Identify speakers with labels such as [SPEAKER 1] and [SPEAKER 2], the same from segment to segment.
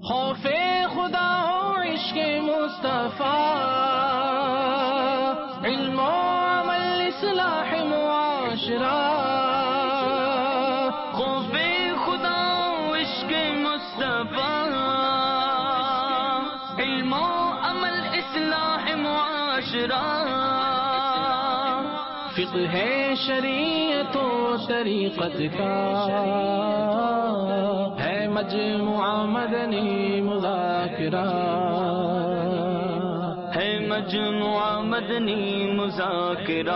[SPEAKER 1] خوف خدا ہو عشق مصطفیٰ، علم و عمل اصلاح معاشرہ، خوف خدا ہو عشق مصطفیٰ، علم و عمل اصلاح معاشرہ، فقہ ہے شریعت و طریقت کا، ہے مجموعہ مدنی مذاکرہ، ہے مجموعہ مدنی مذاکرہ،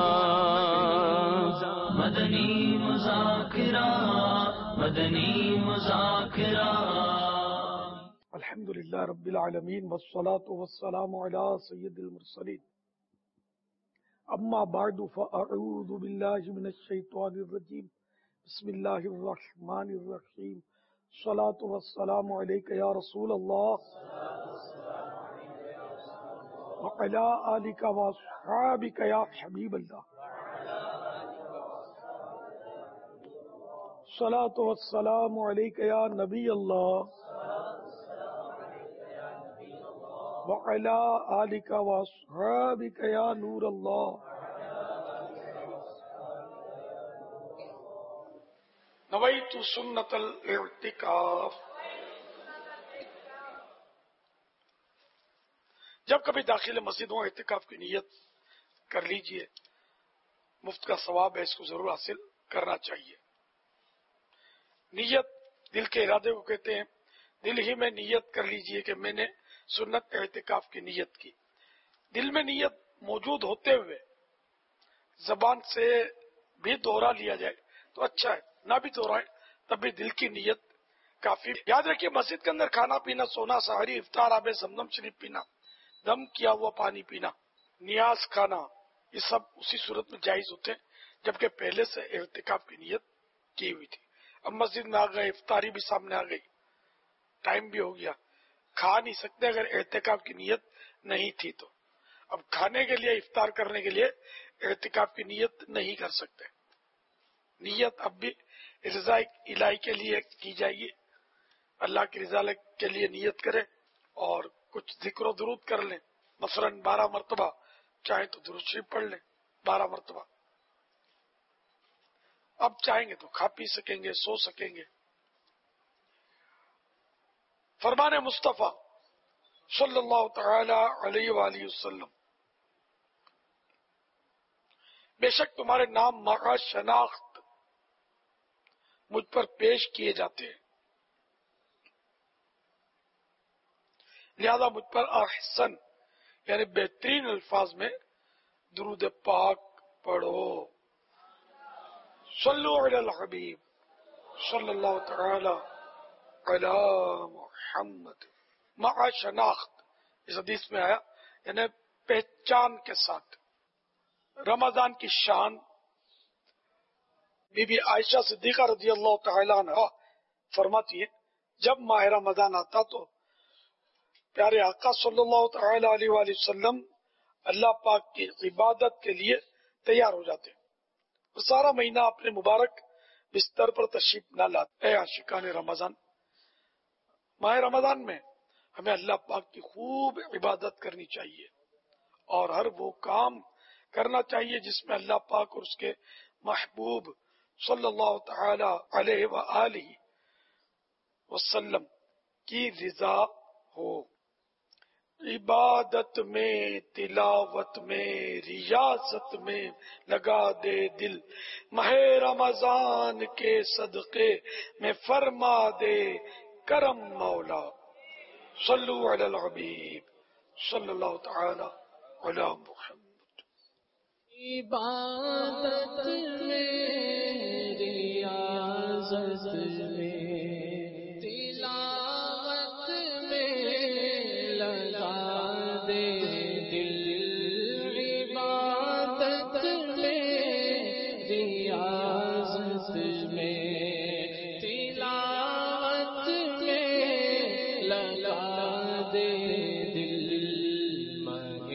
[SPEAKER 1] مدنی مذاکرہ، مدنی مذاکرہ۔
[SPEAKER 2] الحمدللہ رب العالمین والصلاة والسلام علی سید المرسلین، اما بعد فاعوذ باللہ من الشیطان الرجیم، بسم اللہ الرحمن الرحیم، الصلاة والسلام علیک یا رسول اللہ وعلی آلک واصحابک یا حبیب اللہ، الصلاة والسلام علیک یا نبی اللہ وعلی آلک واصحابک یا نور اللہ۔ نویت سنت الاعتکاف۔ جب کبھی داخل مسجد ہو اعتکاف کی نیت کر لیجئے، مفت کا ثواب ہے، اس کو ضرور حاصل کرنا چاہیے۔ نیت دل کے ارادے کو کہتے ہیں، دل ہی میں نیت کر لیجئے کہ میں نے سنت اعتکاف کی نیت کی۔ دل میں نیت موجود ہوتے ہوئے زبان سے بھی دوہرا لیا جائے تو اچھا ہے، نہ بھی دوہرائے تب بھی دل کی نیت کافی۔ یاد رکھیے، مسجد کے اندر کھانا پینا، سونا، سحری، افطار، آب زمزم شریف پینا، دم کیا ہوا پانی پینا، نیاز کھانا، یہ سب اسی صورت میں جائز ہوتے ہیں جبکہ پہلے سے اعتکاف کی نیت کی ہوئی تھی۔ اب مسجد میں آ گئے، افطاری بھی سامنے آ گئی، ٹائم بھی ہو گیا، کھا نہیں سکتے اگر اعتکاف کی نیت نہیں تھی تو۔ اب کھانے کے لیے، افطار کرنے کے لیے اعتکاف کی نیت نہیں کر سکتے۔ نیت اب بھی رضا الہی کے لیے کی جائے گی، اللہ کی رضا کے لیے نیت کرے اور کچھ ذکر و درود کر لیں، مثلا 12 مرتبہ، چاہیں تو درود شریف پڑھ لیں 12 مرتبہ۔ اب چاہیں گے تو کھا پی سکیں گے، سو سکیں گے۔ فرمان مصطفیٰ صلی اللہ تعالی علیہ وآلہ وسلم، بے شک تمہارے نام مع شناخت مجھ پر پیش کیے جاتے ہیں، لہذا مجھ پر احسن یعنی بہترین الفاظ میں درود پاک پڑھو۔ صلو علی الحبیب صلی اللہ تعالی علی محمد۔ مع شناخت اس حدیث میں آیا یعنی پہچان کے ساتھ۔ رمضان کی شان، بی بی عائشہ صدیقہ رضی اللہ تعالی عنہ فرماتی ہے، جب ماہ رمضان آتا تو پیارے آقا صلی اللہ تعالی علیہ وآلہ وسلم اللہ پاک کی عبادت کے لیے تیار ہو جاتے اور سارا مہینہ اپنے مبارک بستر پر تشریف نہ لاتے۔ اے عاشقان رمضان، ماہ رمضان میں ہمیں اللہ پاک کی خوب عبادت کرنی چاہیے اور ہر وہ کام کرنا چاہیے جس میں اللہ پاک اور اس کے محبوب صلی اللہ تعالی علیہ وآلہ وسلم کی رضا ہو۔ عبادت میں، تلاوت میں، ریاضت میں لگا دے دل، ماہ رمضان کے صدقے میں فرما دے کرم مولا۔ صلو علی الحبیب صلی اللہ تعالی علی محمد۔
[SPEAKER 1] عبادت میں، ریاضت میں، تلاوت میں لگا دے دل، عبادت میں، ریاضت میں، تلاوت میں لگا دے دل، ماہ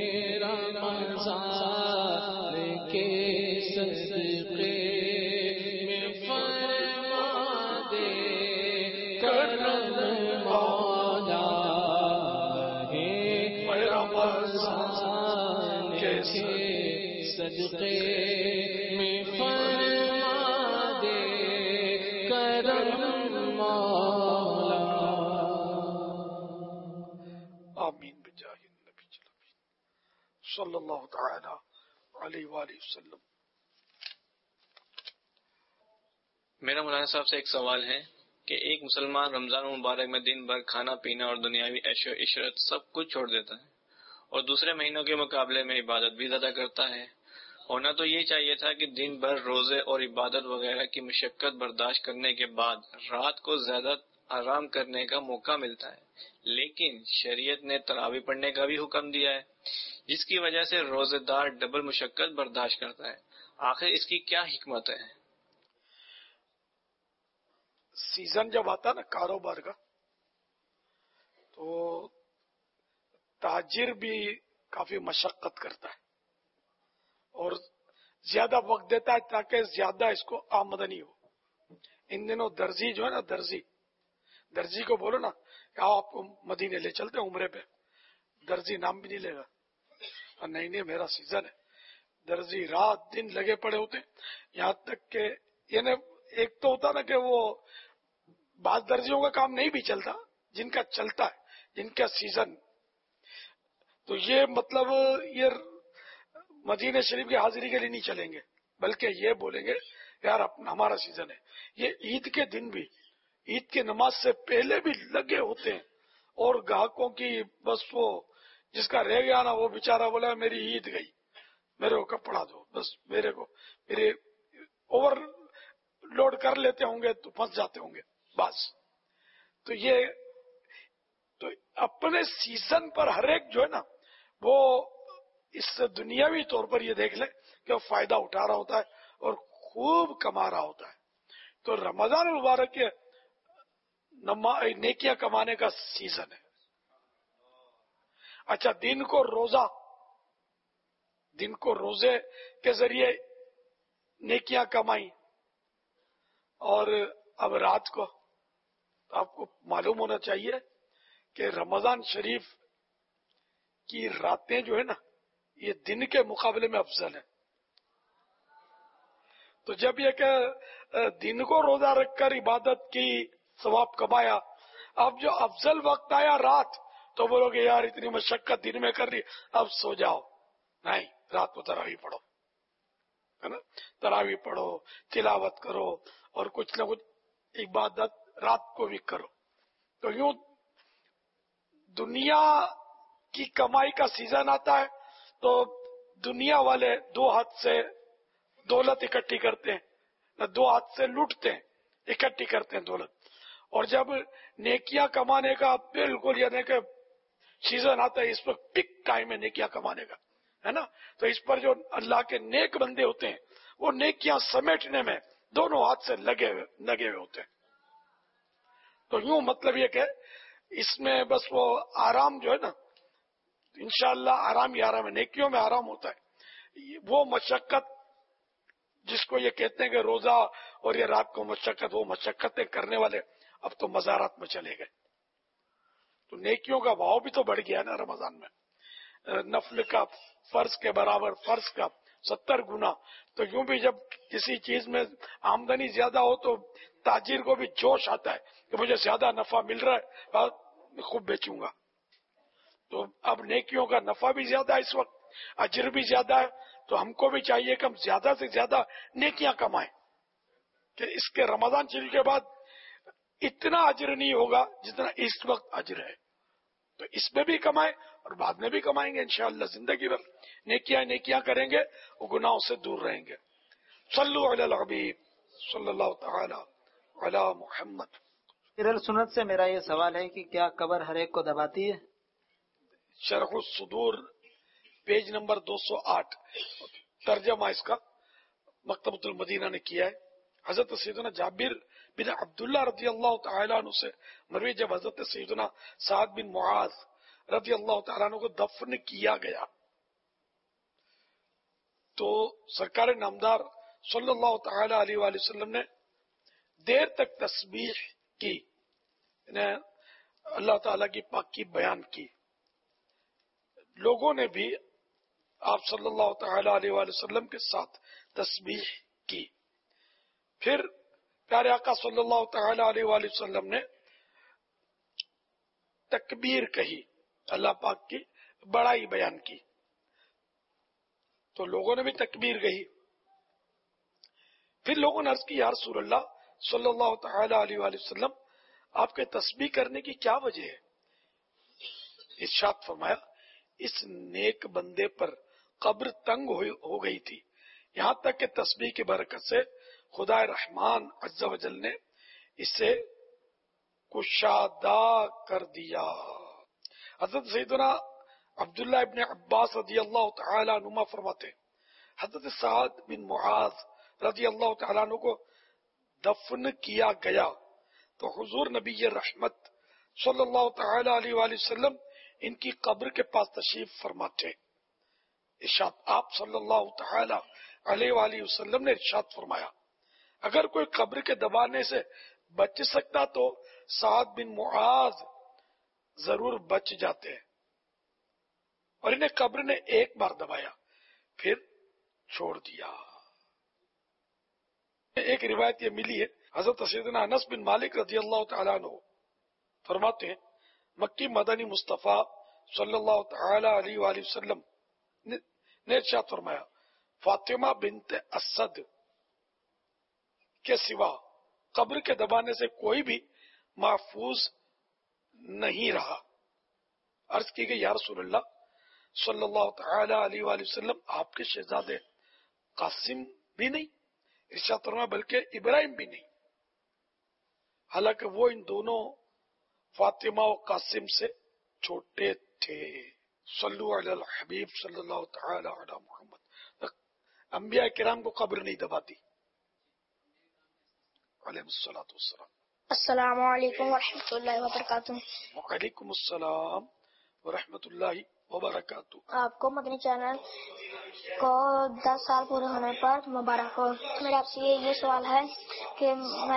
[SPEAKER 1] رمضان کے صدقے میں فرما دے کرم مولا۔ رمضان کے صدقے میں فرما دے کرم مولا.
[SPEAKER 2] آمین بجاہ النبی صلی اللہ تعالی علیہ وآلہ وسلم.
[SPEAKER 3] میرا مولانا صاحب سے ایک سوال ہے کہ ایک مسلمان رمضان مبارک میں دن بھر کھانا پینا اور دنیاوی عیش و عشرت سب کچھ چھوڑ دیتا ہے اور دوسرے مہینوں کے مقابلے میں عبادت بھی زیادہ کرتا ہے. ہونا تو یہ چاہیے تھا کہ دن بھر روزے اور عبادت وغیرہ کی مشقت برداشت کرنے کے بعد رات کو زیادہ آرام کرنے کا موقع ملتا ہے، لیکن شریعت نے تراویح پڑھنے کا بھی حکم دیا ہے جس کی وجہ سے روزے دار ڈبل مشقت برداشت کرتا ہے. آخر اس کی کیا حکمت ہے؟
[SPEAKER 2] سیزن جب آتا نا کاروبار کا تو تاجر بھی کافی مشقت کرتا ہے اور زیادہ وقت دیتا ہے تاکہ زیادہ اس کو آمدنی ہو. ان دنوں درزی جو ہے نا، درزی کو بولو نا کہ آپ کو مدینے لے چلتے ہیں عمرے پہ، درزی نام بھی نہیں لے گا. نہیں میرا سیزن ہے. درزی رات دن لگے پڑے ہوتے ہیں، یہاں تک کہ یعنی ایک تو ہوتا نا کہ وہ بعض درزیوں کا کام نہیں بھی چلتا، جن کا چلتا ہے، جن کا سیزن، تو یہ مطلب یہ مدینہ شریف کی حاضری کے لیے نہیں چلیں گے، بلکہ یہ بولیں گے یار ہمارا سیزن ہے. یہ عید کے دن بھی، عید کی نماز سے پہلے بھی لگے ہوتے ہیں اور گاہکوں کی بس وہ جس کا رہ گیا نا وہ بیچارہ بولا میری عید گئی، میرے کو کپڑا دو، بس میرے اوور لوڈ کر لیتے ہوں گے تو پھنس جاتے ہوں گے بس. تو یہ تو اپنے سیزن پر ہر ایک جو ہے نا وہ اس دنیاوی طور پر یہ دیکھ لے کہ وہ فائدہ اٹھا رہا ہوتا ہے اور خوب کما رہا ہوتا ہے. تو رمضان المبارک کے نیکیاں کمانے کا سیزن ہے. اچھا دن کو روزے کے ذریعے نیکیاں کمائی، اور اب رات کو آپ کو معلوم ہونا چاہیے کہ رمضان شریف کی راتیں جو ہے نا یہ دن کے مقابلے میں افضل ہیں. تو جب یہ کہ دن کو روزہ رکھ کر عبادت کی، ثواب کمایا، اب جو افضل وقت آیا رات، تو بولو گے یار اتنی مشقت دن میں کر لی اب سو جاؤ. نہیں، رات کو تراویح پڑھو، ہے نا، تراویح پڑھو، تلاوت کرو اور کچھ نہ کچھ عبادت رات کو بھی کرو. تو یوں دنیا کی کمائی کا سیزن آتا ہے تو دنیا والے دو ہاتھ سے دولت اکٹھی کرتے ہیں، دو ہاتھ سے لوٹتے ہیں، اکٹھی کرتے ہیں دولت. اور جب نیکیاں کمانے کا بالکل یعنی کہ سیزن آتا ہے، اس پر پک ٹائم ہے نیکیاں کمانے کا، ہے نا، تو اس پر جو اللہ کے نیک بندے ہوتے ہیں وہ نیکیاں سمیٹنے میں دونوں ہاتھ سے لگے ہوئے ہوتے ہیں. تو یوں مطلب یہ کہ اس میں بس وہ آرام جو ہے نا، انشاءاللہ آرام ہی آرام ہے، نیکیوں میں آرام ہوتا ہے. وہ مشقت جس کو یہ کہتے ہیں کہ روزہ اور یہ رات کو مشقت، وہ مشقتیں کرنے والے اب تو مزارات میں چلے گئے. تو نیکیوں کا بھاؤ بھی تو بڑھ گیا نا رمضان میں، نفل کا فرض کے برابر فرض کا 70 گنا. تو یوں بھی جب کسی چیز میں آمدنی زیادہ ہو تو تاجر کو بھی جوش آتا ہے کہ مجھے زیادہ نفع مل رہا ہے، میں خوب بیچوں گا. تو اب نیکیوں کا نفع بھی زیادہ ہے اس وقت، اجر بھی زیادہ ہے. تو ہم کو بھی چاہیے کہ ہم زیادہ سے زیادہ نیکیاں کمائیں کہ اس کے رمضان شریف کے بعد اتنا اجر نہیں ہوگا جتنا اس وقت اجر ہے. تو اس میں بھی کمائیں اور بعد میں بھی کمائیں گے انشاءاللہ. زندگی بھر نیکیاں کریں گے، وہ گناہوں سے دور رہیں گے. صلو علی الحبیب صلی اللہ تعالی علی محمد.
[SPEAKER 4] سنت سے میرا یہ سوال ہے کہ کیا قبر ہر ایک کو دباتی ہے؟
[SPEAKER 2] شرح الصدور پیج نمبر 208 ترجمہ اس کا مکتبۃ المدینہ نے کیا ہے. حضرت سیدنا جابر بن عبداللہ رضی اللہ تعالیٰ عنہ سے مروی، جب حضرت سیدنا سعد بن معاذ رضی اللہ تعالیٰ عنہ کو دفن کیا گیا تو سرکار نامدار صلی اللہ تعالی علیہ وآلہ وسلم نے دیر تک تسبیح کی، اللہ تعالیٰ کی پاکی بیان کی. لوگوں نے بھی آپ صلی اللہ تعالی علیہ وآلہ وسلم کے ساتھ تسبیح کی. پھر پیارے آقا صلی اللہ تعالی علیہ وآلہ وسلم نے تکبیر کہی، اللہ پاک کی بڑائی بیان کی، تو لوگوں نے بھی تکبیر کہی. پھر لوگوں نے عرض کی یا رسول اللہ صلی اللہ تعالی علیہ وآلہ وسلم آپ کے تسبیح کرنے کی کیا وجہ ہے؟ ارشاد فرمایا اس نیک بندے پر قبر تنگ ہو گئی تھی، یہاں تک کہ تسبیح کی برکت سے خدا رحمان عز و جل نے اسے کشادہ کر دیا. حضرت سیدنا عبداللہ ابن عباس رضی اللہ تعالی عنہما فرماتے ہیں حضرت سعد بن معاذ رضی اللہ تعالیٰ عنہ کو دفن کیا گیا تو حضور نبی رحمت صلی اللہ تعالی علیہ وآلہ وسلم ان کی قبر کے پاس تشریف فرماتے. ارشاد آپ صلی اللہ تعالی علیہ وآلہ وسلم نے ارشاد فرمایا اگر کوئی قبر کے دبانے سے بچ سکتا تو سعد بن معاذ ضرور بچ جاتے ہیں. اور انہیں قبر نے ایک بار دبایا پھر چھوڑ دیا. ایک روایت یہ ملی ہے حضرت سیدنا انس بن مالک رضی اللہ تعالیٰ عنہ فرماتے ہیں مکی مدنی مصطفیٰ صلی اللہ تعالی علیہ وآلہ وسلم نے ارشاد فرمایا فاطمہ بنت اسد کے سوا قبر کے دبانے سے کوئی بھی محفوظ نہیں رہا. عرض کی گئی یا رسول اللہ صلی اللہ تعالی علیہ وآلہ وسلم آپ کے شہزادے قاسم بھی نہیں؟ ارشاد فرمایا بلکہ ابراہیم بھی نہیں، حالانکہ وہ ان دونوں فاطمہ و قاسم سے چھوٹے تھے. صلو علی الحبیب صلی اللہ تعالی علی محمد. انبیاء کرام کو قبر نہیں دباتی علیہ الصلوۃ والسلام.
[SPEAKER 5] السلام علیکم ورحمۃ اللہ وبرکاتہ.
[SPEAKER 2] وعلیکم السلام ورحمۃ اللہ وبرکاتہ.
[SPEAKER 5] آپ کو مدنی چینل کو 10 سال پورے ہونے پر مبارک ہو. میرا آپ سے یہ سوال ہے کہ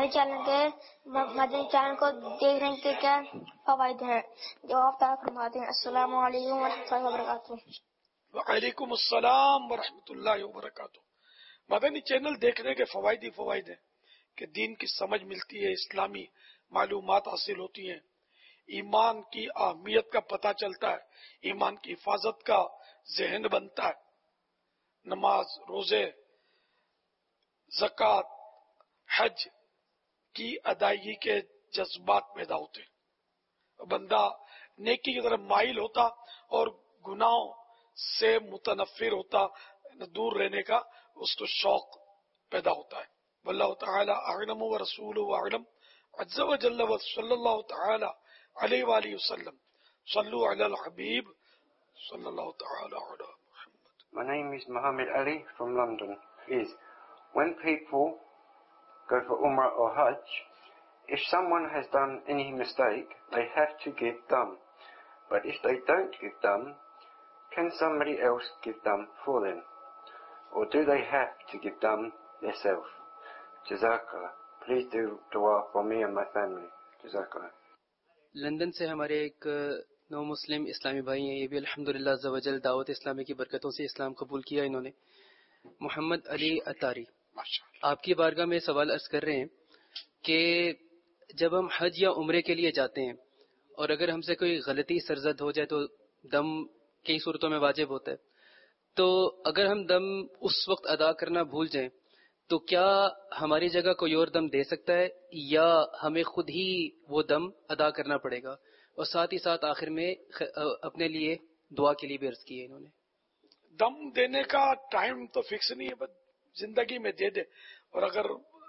[SPEAKER 5] مدنی چینل کو دیکھنے کے کیا فوائد ہیں جو آپ طرح فرماتے ہیں. السلام علیکم ورحمۃ اللہ وبرکاتہ.
[SPEAKER 2] وعلیکم السلام ورحمۃ اللہ وبرکاتہ. مدنی چینل دیکھنے کے فوائد ہی فوائد ہیں کہ دین کی سمجھ ملتی ہے، اسلامی معلومات حاصل ہوتی ہیں، ایمان کی اہمیت کا پتہ چلتا ہے، ایمان کی حفاظت کا ذہن بنتا ہے، نماز روزے زکوٰۃ حج کی ادائیگی کے جذبات پیدا ہوتے ہیں، بندہ نیکی کی طرف مائل ہوتا اور گناہوں سے متنفر ہوتا، دور رہنے کا اس کو شوق پیدا ہوتا ہے. واللہ تعالی اعلم ورسولہ اعلم عز وجل وصلی اللہ تعالی علیہ وآلہ وسلم. صلو علی الحبیب صلی اللہ تعالی علی محمد.
[SPEAKER 6] My name is Muhammad Ali from London. When people go for Umrah or Hajj, if someone has done any mistake, they have to give dam. But if they don't give dam, can somebody else give dam for them? Or do they have to give dam themselves? Jazakallah. Please do dua for me and my family. Jazakallah.
[SPEAKER 7] London سے ہمارے ایک نو مسلم اسلامی بھائی ہیں، یہ بھی الحمدللہ عز و جل دعوت اسلامی کی برکتوں سے اسلام قبول کیا انہوں نے. محمد علی اتاری، آپ کی بارگاہ میں سوال عرض کر رہے ہیں کہ جب ہم حج یا عمرے کے لیے جاتے ہیں اور اگر ہم سے کوئی غلطی سرزد ہو جائے تو دم کئی صورتوں میں واجب ہوتا ہے، تو اگر ہم دم اس وقت ادا کرنا بھول جائیں تو کیا ہماری جگہ کوئی اور دم دے سکتا ہے یا ہمیں خود ہی وہ دم ادا کرنا پڑے گا؟ اور ساتھ ہی ساتھ آخر میں اپنے لیے دعا کے لیے بھی عرض کی ہے انہوں نے.
[SPEAKER 2] دم دینے کا ٹائم تو فکس نہیں ہے، بس زندگی میں دے دے، اور اگر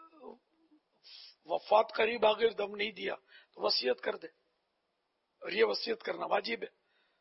[SPEAKER 2] وفات قریب اگر دم نہیں دیا تو وصیت کر دے، اور یہ وصیت کرنا واجب ہے،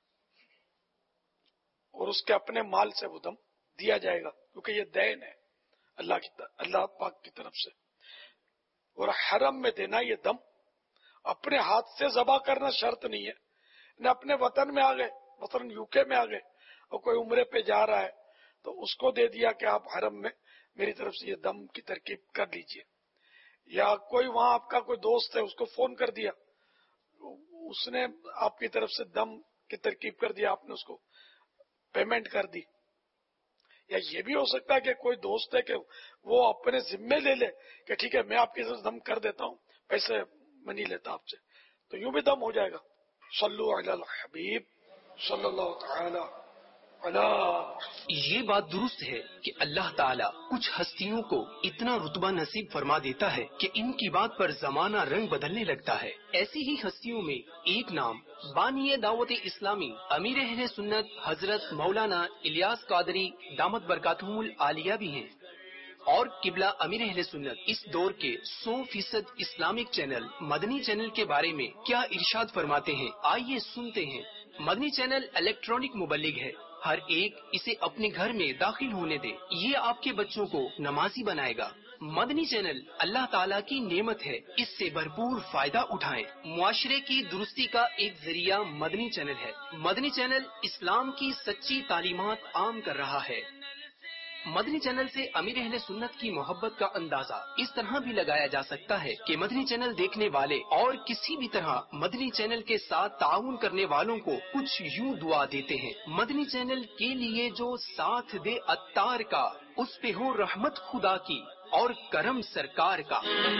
[SPEAKER 2] اور اس کے اپنے مال سے وہ دم دیا جائے گا کیونکہ یہ دین ہے اللہ پاک کی طرف سے. اور حرم میں دینا یہ دم اپنے ہاتھ سے ذبح کرنا شرط نہیں ہے. نہ اپنے وطن میں آ گئے، مثلاً یو کے میں آ گئے اور کوئی عمرے پہ جا رہا ہے تو اس کو دے دیا کہ آپ حرم میں میری طرف سے یہ دم کی ترکیب کر لیجئے، یا کوئی وہاں آپ کا کوئی دوست ہے اس کو فون کر دیا، اس نے آپ کی طرف سے دم کی ترکیب کر دیا، آپ نے اس کو पेमेंट कर दी। या ये भी हो सकता है कि कोई दोस्त है कि वो अपने जिम्मे ले ले कि ठीक है मैं आपके साथ दम कर देता हूँ, पैसे मनी लेता आपसे, तो यूं भी दम हो जाएगा। सल्लु अलल हबीब सल्लल्लाहु तआला अला।
[SPEAKER 8] ये बात दुरुस्त है कि अल्लाह ताला कुछ हस्तियों को इतना रुतबा नसीब फरमा देता है कि इनकी बात पर जमाना रंग बदलने लगता है। ऐसी ही हस्तियों में एक नाम बानिए दावत इस्लामी अमीर अहले सुन्नत हजरत मौलाना इलियास कादरी दामत बरकातुहुल आलिया भी हैं। और किबला अमीर अहले सुन्नत इस दौर के 100% इस्लामिक चैनल मदनी चैनल के बारे में क्या इरशाद फरमाते हैं, आइए सुनते हैं। मदनी चैनल इलेक्ट्रॉनिक मुबल्लिग है, हर एक इसे अपने घर में दाखिल होने दे, ये आपके बच्चों को नमाजी बनाएगा। मदनी चैनल अल्लाह ताला की नेमत है, इससे भरपूर फायदा उठाएं। मुआशरे की दुरुस्ती का एक जरिया मदनी चैनल है। मदनी चैनल इस्लाम की सच्ची तालीमात आम कर रहा है। मदनी चैनल से अमीर अहले सुन्नत की मोहब्बत का अंदाजा इस तरह भी लगाया जा सकता है कि मदनी चैनल देखने वाले और किसी भी तरह मदनी चैनल के साथ ताउन करने वालों को कुछ यूं दुआ देते हैं, मदनी चैनल के लिए जो साथ दे अत्तार का, उस पे हो रहमत खुदा की और करम सरकार का।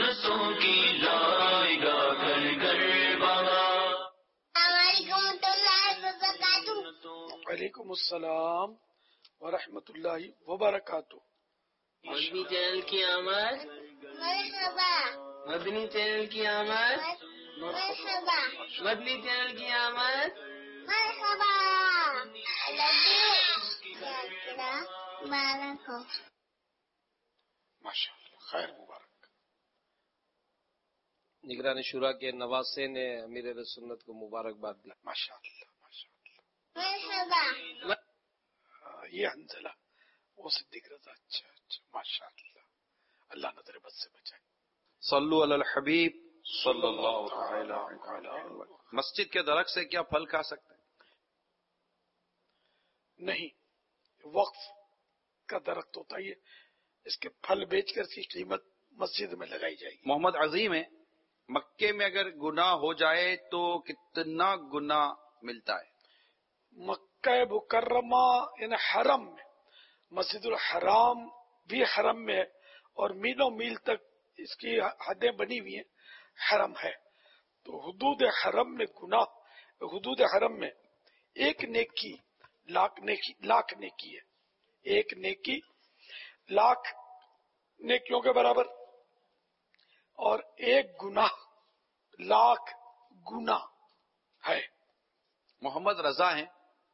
[SPEAKER 2] वालेकुम अस्सलाम व रहमतुल्लाहि व बरकातुहू।
[SPEAKER 1] मदनी चैनल की आमद, मदनी चैनल की आमद, मदनी चैनल की आमद।
[SPEAKER 2] माशाअल्लाह, खैर मुबारक।
[SPEAKER 9] निगरान शुरा के नवासे ने अमीर अहले सुन्नत को मुबारकबाद दी।
[SPEAKER 2] माशाअल्लाह माशाअल्लाह। ये हंजला वो सिद्दीक रजा, अच्छा अच्छा माशाअल्लाह, अल्लाह नजर बद से बचाए।
[SPEAKER 10] सल्लु अलल हबीब सल्लल्लाहु अलैहि वसल्लम। मस्जिद के दरख्त से क्या फल खा सकते हैं?
[SPEAKER 2] नहीं, वक्फ का दरख्त होता है, इसके फल बेचकर इसकी कीमत मस्जिद में लगाई जाएगी।
[SPEAKER 10] मोहम्मद अजीम है, मक्के में अगर गुनाह हो जाए तो कितना गुनाह मिलता है?
[SPEAKER 2] मक्का मुकर्रमा इन हरम में, मस्जिदुल हराम भी हरम में है और मीलों मील तक इसकी हदें बनी हुई हैं, हरम है। तो हुदूद हरम में गुनाह, हुदूद हरम में एक नेकी लाख नेकी है, एक नेकी लाख नेकियों के बराबर, और एक गुनाह लाख गुना है।
[SPEAKER 10] मोहम्मद रजा हैं,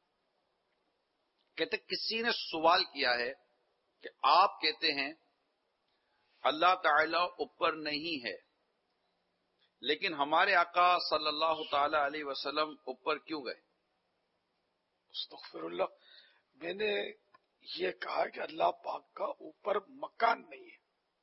[SPEAKER 10] कहते किसी ने सवाल किया है कि आप कहते हैं अल्लाह ताला ऊपर नहीं है, लेकिन हमारे आका सल्लल्लाहु ताला अलैहि वसल्लम ऊपर क्यों गए?
[SPEAKER 2] अस्तगफिरुल्लाह, मैंने ये कहा कि अल्लाह पाक का ऊपर मकान नहीं है।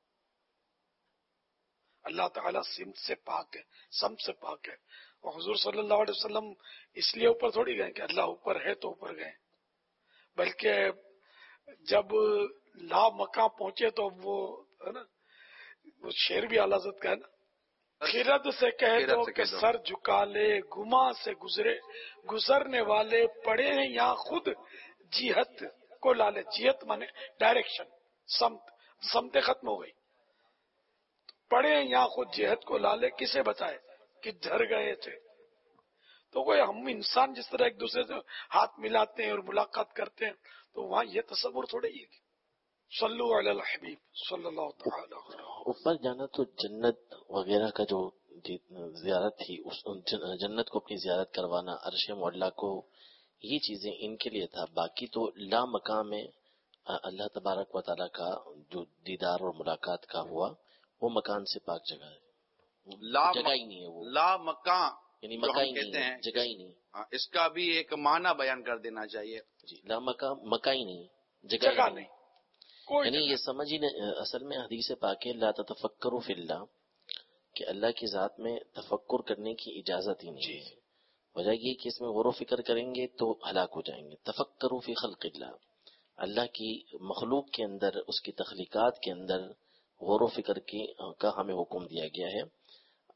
[SPEAKER 2] अल्लाह ताला सिमत से पाक है, सम से पाक है। और हुजूर सल्लल्लाहु अलैहि वसल्लम इसलिए ऊपर थोड़ी गए कि अल्लाह ऊपर है तो ऊपर गए, बल्कि जब ला मकां पहुंचे तो वो है ना, वो शेर भी आला हज़रत का है ना, खिरद से कह दो कि सर झुका ले, गुमा से गुजरे गुजरने वाले पड़े हैं यहाँ खुद जिहत को लाले। जिहत माने डायरेक्शन, समत, समते खत्म हो गई, पड़े हैं यहाँ खुद जिहत को लाले, किसे बताए कि डर गए थे। तो कोई हम इंसान जिस तरह एक दूसरे से हाथ मिलाते हैं और मुलाकात करते हैं, तो वहाँ ये तस्वुर थोड़े ही है। सल्लु अलल हबीब सल्लल्लाहु तआला अलैहि वसल्लम।
[SPEAKER 11] ऊपर जाना तो जन्नत वगैरह का जो जियारत थी, उस जन्नत को अपनी जियारत करवाना, अर्श मौला को, ये चीजें इनके लिए था। बाकी तो ला मकाम में अल्लाह तबारक व तआला का जो दीदार और मुलाकात का हुआ, वो मकान से पाक जगह है, जगह ही नहीं है वो।
[SPEAKER 10] ला मकान
[SPEAKER 11] यानी मका ही नहीं है, जगह ही नहीं।
[SPEAKER 10] इसका भी एक माना बयान कर देना चाहिए
[SPEAKER 11] जी। ला मका ही नहीं, जगह नहीं। यानी ये समझ ही नहीं, असल में हदीस पाक है ला तफक्करू फिल्लाह, कि अल्लाह की जात में तफक्कुर करने की इजाजत ही नहीं है। वजह ये कि इसमें गौर फिक्र करेंगे तो हलाक हो जाएंगे। तफक्करू फी खल्क़िल्लाह, अल्लाह की मखलूक के अंदर, उसकी तख्लीकात के अंदर गौर फिक्र का हमें हुक्म दिया गया है।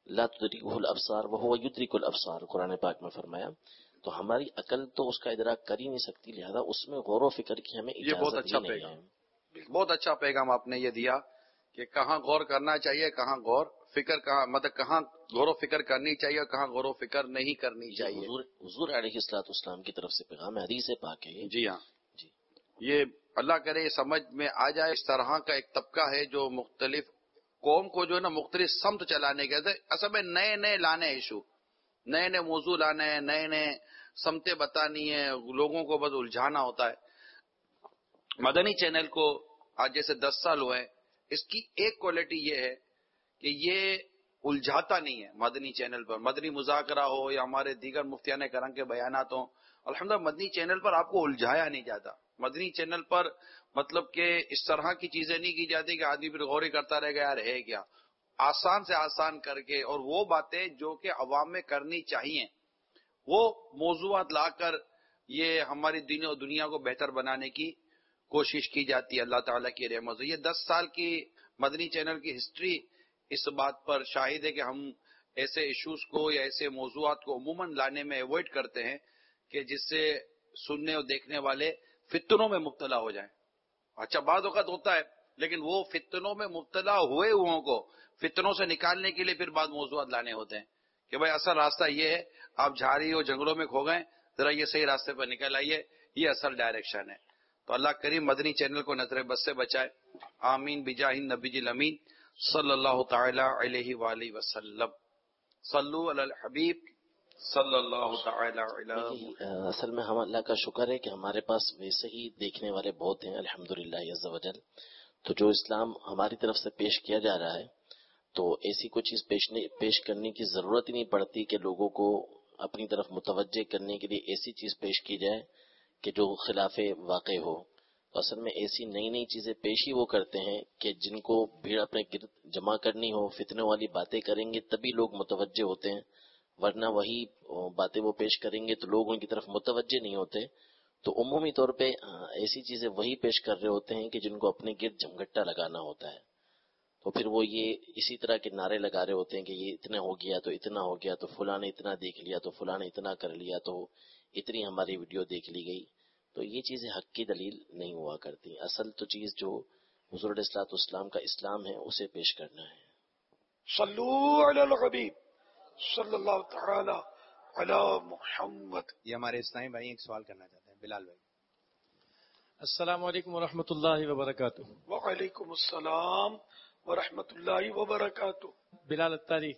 [SPEAKER 11] لا تدرکہ الابصار وہو یدرک الابصار قرآن پاک میں فرمایا. تو ہماری عقل تو اس کا ادراک کر ہی نہیں سکتی، لہذا اس میں غور و فکر کی ہمیں اجازت ہی نہیں ہے.
[SPEAKER 10] بہت اچھا پیغام آپ نے یہ دیا کہ کہاں غور کرنا چاہیے، کہاں غور فکر، کہاں غور و فکر کرنی چاہیے اور کہاں غور و فکر نہیں کرنی چاہیے.
[SPEAKER 11] حضور علیہ السلام کی طرف سے پیغام ہے، حدیث پاک ہے.
[SPEAKER 10] جی ہاں جی، یہ اللہ کرے سمجھ میں آ جائے. اس طرح کا ایک طبقہ ہے جو مختلف قوم کو جو ہے نا مختلف سمت چلانے کے اصل میں نئے نئے لانے ایشو، نئے نئے موضوع لانے ہیں، نئے نئے سمتیں بتانی ہے، لوگوں کو بس الجھانا ہوتا ہے. مدنی چینل کو آج جیسے 10 سال ہوئے، اس کی ایک کوالٹی یہ ہے کہ یہ الجھاتا نہیں ہے. مدنی چینل پر مدنی مذاکرہ ہو یا ہمارے دیگر مفتیان کرام کے بیانات ہوں، الحمدللہ مدنی چینل پر آپ کو الجھایا نہیں جاتا. مدنی چینل پر مطلب کہ اس طرح کی چیزیں نہیں کی جاتی کہ آدمی پھر غور ہی کرتا رہے گا یار ہے کیا. آسان سے آسان کر کے، اور وہ باتیں جو کہ عوام میں کرنی چاہیے وہ موضوعات لا کر یہ ہماری دین و دنیا کو بہتر بنانے کی کوشش کی جاتی ہے اللہ تعالیٰ کی رحمت سے. یہ 10 سال کی مدنی چینل کی ہسٹری اس بات پر شاہد ہے کہ ہم ایسے ایشوز کو یا ایسے موضوعات کو عموماً لانے میں ایوائڈ کرتے ہیں کہ جس سے سننے اور دیکھنے والے فتنوں میں مبتلا ہو جائیں. اچھا بعض اوقات ہوتا ہے، لیکن وہ فتنوں میں مبتلا ہوئے ہوں کو فتنوں سے نکالنے کے لیے پھر بعض موضوعات لانے ہوتے ہیں کہ بھائی اصل راستہ یہ ہے، آپ جھاڑی اور جنگلوں میں کھو گئے، ذرا یہ صحیح راستے پر نکل آئیے، یہ اصل ڈائریکشن ہے. تو اللہ کریم مدنی چینل کو نظر بد سے بچائے. آمین بجاہ النبی الامین صلی اللہ تعالی علیہ وآلہ وسلم. صلو علی الحبیب صلی اللہ تعالی علیہ.
[SPEAKER 11] اصل میں ہم اللہ کا شکر ہے کہ ہمارے پاس ویسے ہی دیکھنے والے بہت ہیں الحمدللہ عز وجل. تو جو اسلام ہماری طرف سے پیش کیا جا رہا ہے تو ایسی کوئی چیز پیش کرنے کی ضرورت ہی نہیں پڑتی کہ لوگوں کو اپنی طرف متوجہ کرنے کے لیے ایسی چیز پیش کی جائے کہ جو خلاف واقع ہو. تو اصل میں ایسی نئی نئی چیزیں پیش ہی وہ کرتے ہیں کہ جن کو بھیڑ اپنے گرد جمع کرنی ہو، فتنے والی باتیں کریں گے تبھی لوگ متوجہ ہوتے ہیں، ورنہ وہی باتیں وہ پیش کریں گے تو لوگ ان کی طرف متوجہ نہیں ہوتے. تو عمومی طور پہ ایسی چیزیں وہی پیش کر رہے ہوتے ہیں کہ جن کو اپنے گرد جمگٹا لگانا ہوتا ہے. تو پھر وہ یہ اسی طرح کے نعرے لگا رہے ہوتے ہیں کہ یہ اتنا ہو گیا تو اتنا ہو گیا، تو فلاں نے اتنا دیکھ لیا، تو فلاں نے اتنا کر لیا، تو اتنی ہماری ویڈیو دیکھ لی گئی. تو یہ چیزیں حق کی دلیل نہیں ہوا کرتی. اصل تو چیز جو حضور علیہ الصلوۃ والسلام کا اسلام ہے اسے پیش کرنا ہے.
[SPEAKER 2] صلو علی الحبیب صلی اللہ تعالی علی محمد.
[SPEAKER 12] یہ ہمارے اسلامی بھائی ایک سوال کرنا چاہتے ہیں. بلال بھائی.
[SPEAKER 13] السلام علیکم ورحمۃ اللہ وبرکاتہ.
[SPEAKER 2] وعلیکم السلام ورحمۃ اللہ وبرکاتہ.
[SPEAKER 13] بلال اتاری.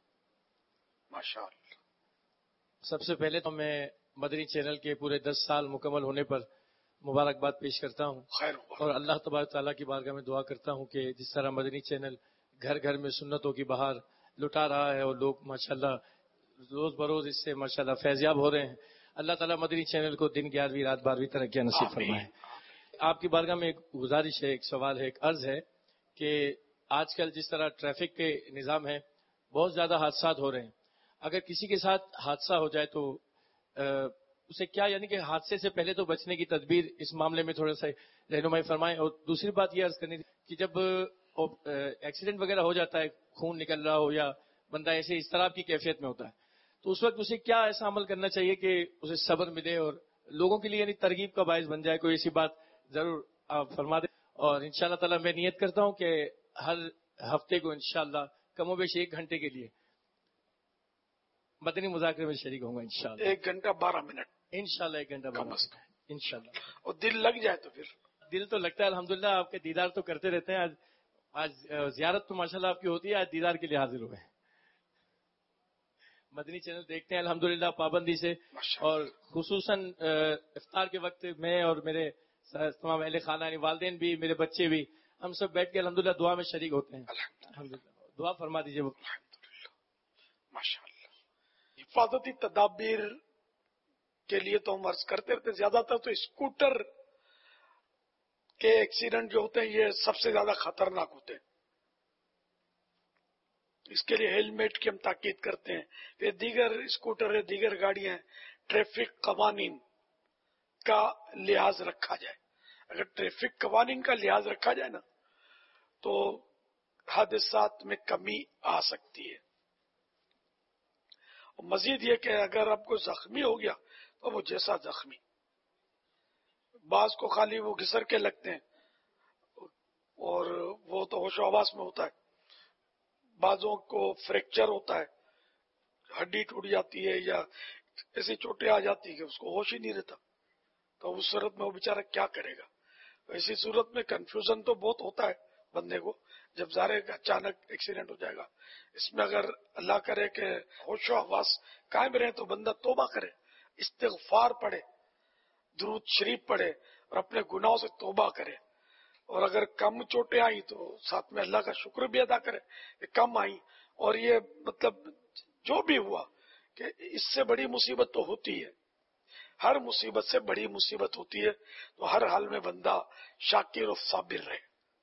[SPEAKER 2] ماشاء اللہ.
[SPEAKER 13] سب سے پہلے تو میں مدنی چینل کے پورے 10 سال مکمل ہونے پر مبارکباد پیش کرتا ہوں، اور اللہ تبارک تعالیٰ کی بارگاہ میں دعا کرتا ہوں کہ جس طرح مدنی چینل گھر گھر میں سنتوں کی بہار لٹا رہا ہے اور لوگ ماشاءاللہ روز بروز اس سے ماشاءاللہ فیضیاب ہو رہے ہیں، اللہ تعالیٰ مدنی چینل کو دن 11ویں رات 12ویں ترقیاں نصیب فرمائے. آپ کی بارگاہ میں ایک گزارش ہے، ایک سوال ہے، ایک عرض ہے کہ آج کل جس طرح ٹریفک کے نظام ہے بہت زیادہ حادثات ہو رہے ہیں. اگر کسی کے ساتھ حادثہ ہو جائے تو اسے کیا، یعنی کہ حادثے سے پہلے تو بچنے کی تدبیر اس معاملے میں تھوڑا سا رہنمائی فرمائیں. اور دوسری بات یہ عرض کرنی تھی کہ جب ایکسیڈنٹ وغیرہ ہو جاتا ہے، خون نکل رہا ہو یا بندہ ایسے اضطراب کی کیفیت میں ہوتا ہے، تو اس وقت اسے کیا ایسا عمل کرنا چاہیے کہ اسے صبر ملے اور لوگوں کے لیے یعنی ترغیب کا باعث بن جائے؟ کوئی ایسی بات ضرور آپ فرما دیں. اور انشاءاللہ تعالی میں نیت کرتا ہوں کہ ہر ہفتے کو انشاءاللہ کم و بیش 1 گھنٹے کے لیے مدنی مذاکرے میں شریک ہوں گا انشاءاللہ.
[SPEAKER 2] 1 گھنٹا 12 منٹ
[SPEAKER 13] انشاءاللہ. 1 گھنٹہ 12 منٹ انشاءاللہ.
[SPEAKER 2] اور دل لگ جائے تو پھر
[SPEAKER 13] دل تو لگتا ہے الحمدللہ. آپ کے دیدار تو کرتے رہتے ہیں. آج زیارت تو ماشاءاللہ آپ کی ہوتی ہے، آج دیدار کے لیے حاضر ہوئے ہیں. مدنی چینل دیکھتے ہیں الحمدللہ پابندی سے، اور خصوصاً افطار کے وقت میں اور میرے تمام اہل خانہ یعنی والدین بھی، میرے بچے بھی، ہم سب بیٹھ کے الحمدللہ دعا میں شریک ہوتے ہیں. الحمدللہ دعا فرما دیجیے. وہ
[SPEAKER 2] ماشاءاللہ حفاظتی تدابیر کے لیے تو ہم عرض کرتے رہتے. زیادہ تر تو اسکوٹر کے ایکسیڈنٹ جو ہوتے ہیں یہ سب سے زیادہ خطرناک ہوتے ہیں. اس کے لیے ہیلمٹ کی ہم تاکید کرتے ہیں. پھر دیگر اسکوٹر ہے، دیگر گاڑیاں ہیں، ٹریفک قوانین کا لحاظ رکھا جائے. اگر ٹریفک قوانین کا لحاظ رکھا جائے نا تو حادثات میں کمی آ سکتی ہے. مزید یہ کہ اگر آپ کو زخمی ہو گیا تو وہ جیسا زخمی، بعض کو خالی وہ گھسر کے لگتے ہیں اور وہ تو ہوش و حواس میں ہوتا ہے، بعضوں کو فریکچر ہوتا ہے، ہڈی ٹوٹ جاتی ہے یا ایسی چوٹیں آ جاتی کہ اس کو ہوش ہی نہیں رہتا، تو اس صورت میں وہ بیچارہ کیا کرے گا؟ ایسی صورت میں کنفیوژن تو بہت ہوتا ہے بندے کو، جب ظاہر ہے کہ اچانک ایکسیڈنٹ ہو جائے گا۔ اس میں اگر اللہ کرے کہ ہوش و حواس قائم رہے تو بندہ توبہ کرے، استغفار پڑھے، درود شریف پڑھے اور اپنے گناہوں سے توبہ کرے، اور اگر کم چوٹیں آئی تو ساتھ میں اللہ کا شکر بھی ادا کرے کہ کم آئی، اور یہ مطلب جو بھی ہوا کہ اس سے بڑی مصیبت تو ہوتی ہے، ہر مصیبت سے بڑی مصیبت ہوتی ہے، تو ہر حال میں بندہ شاکر و صابر رہے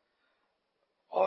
[SPEAKER 2] اور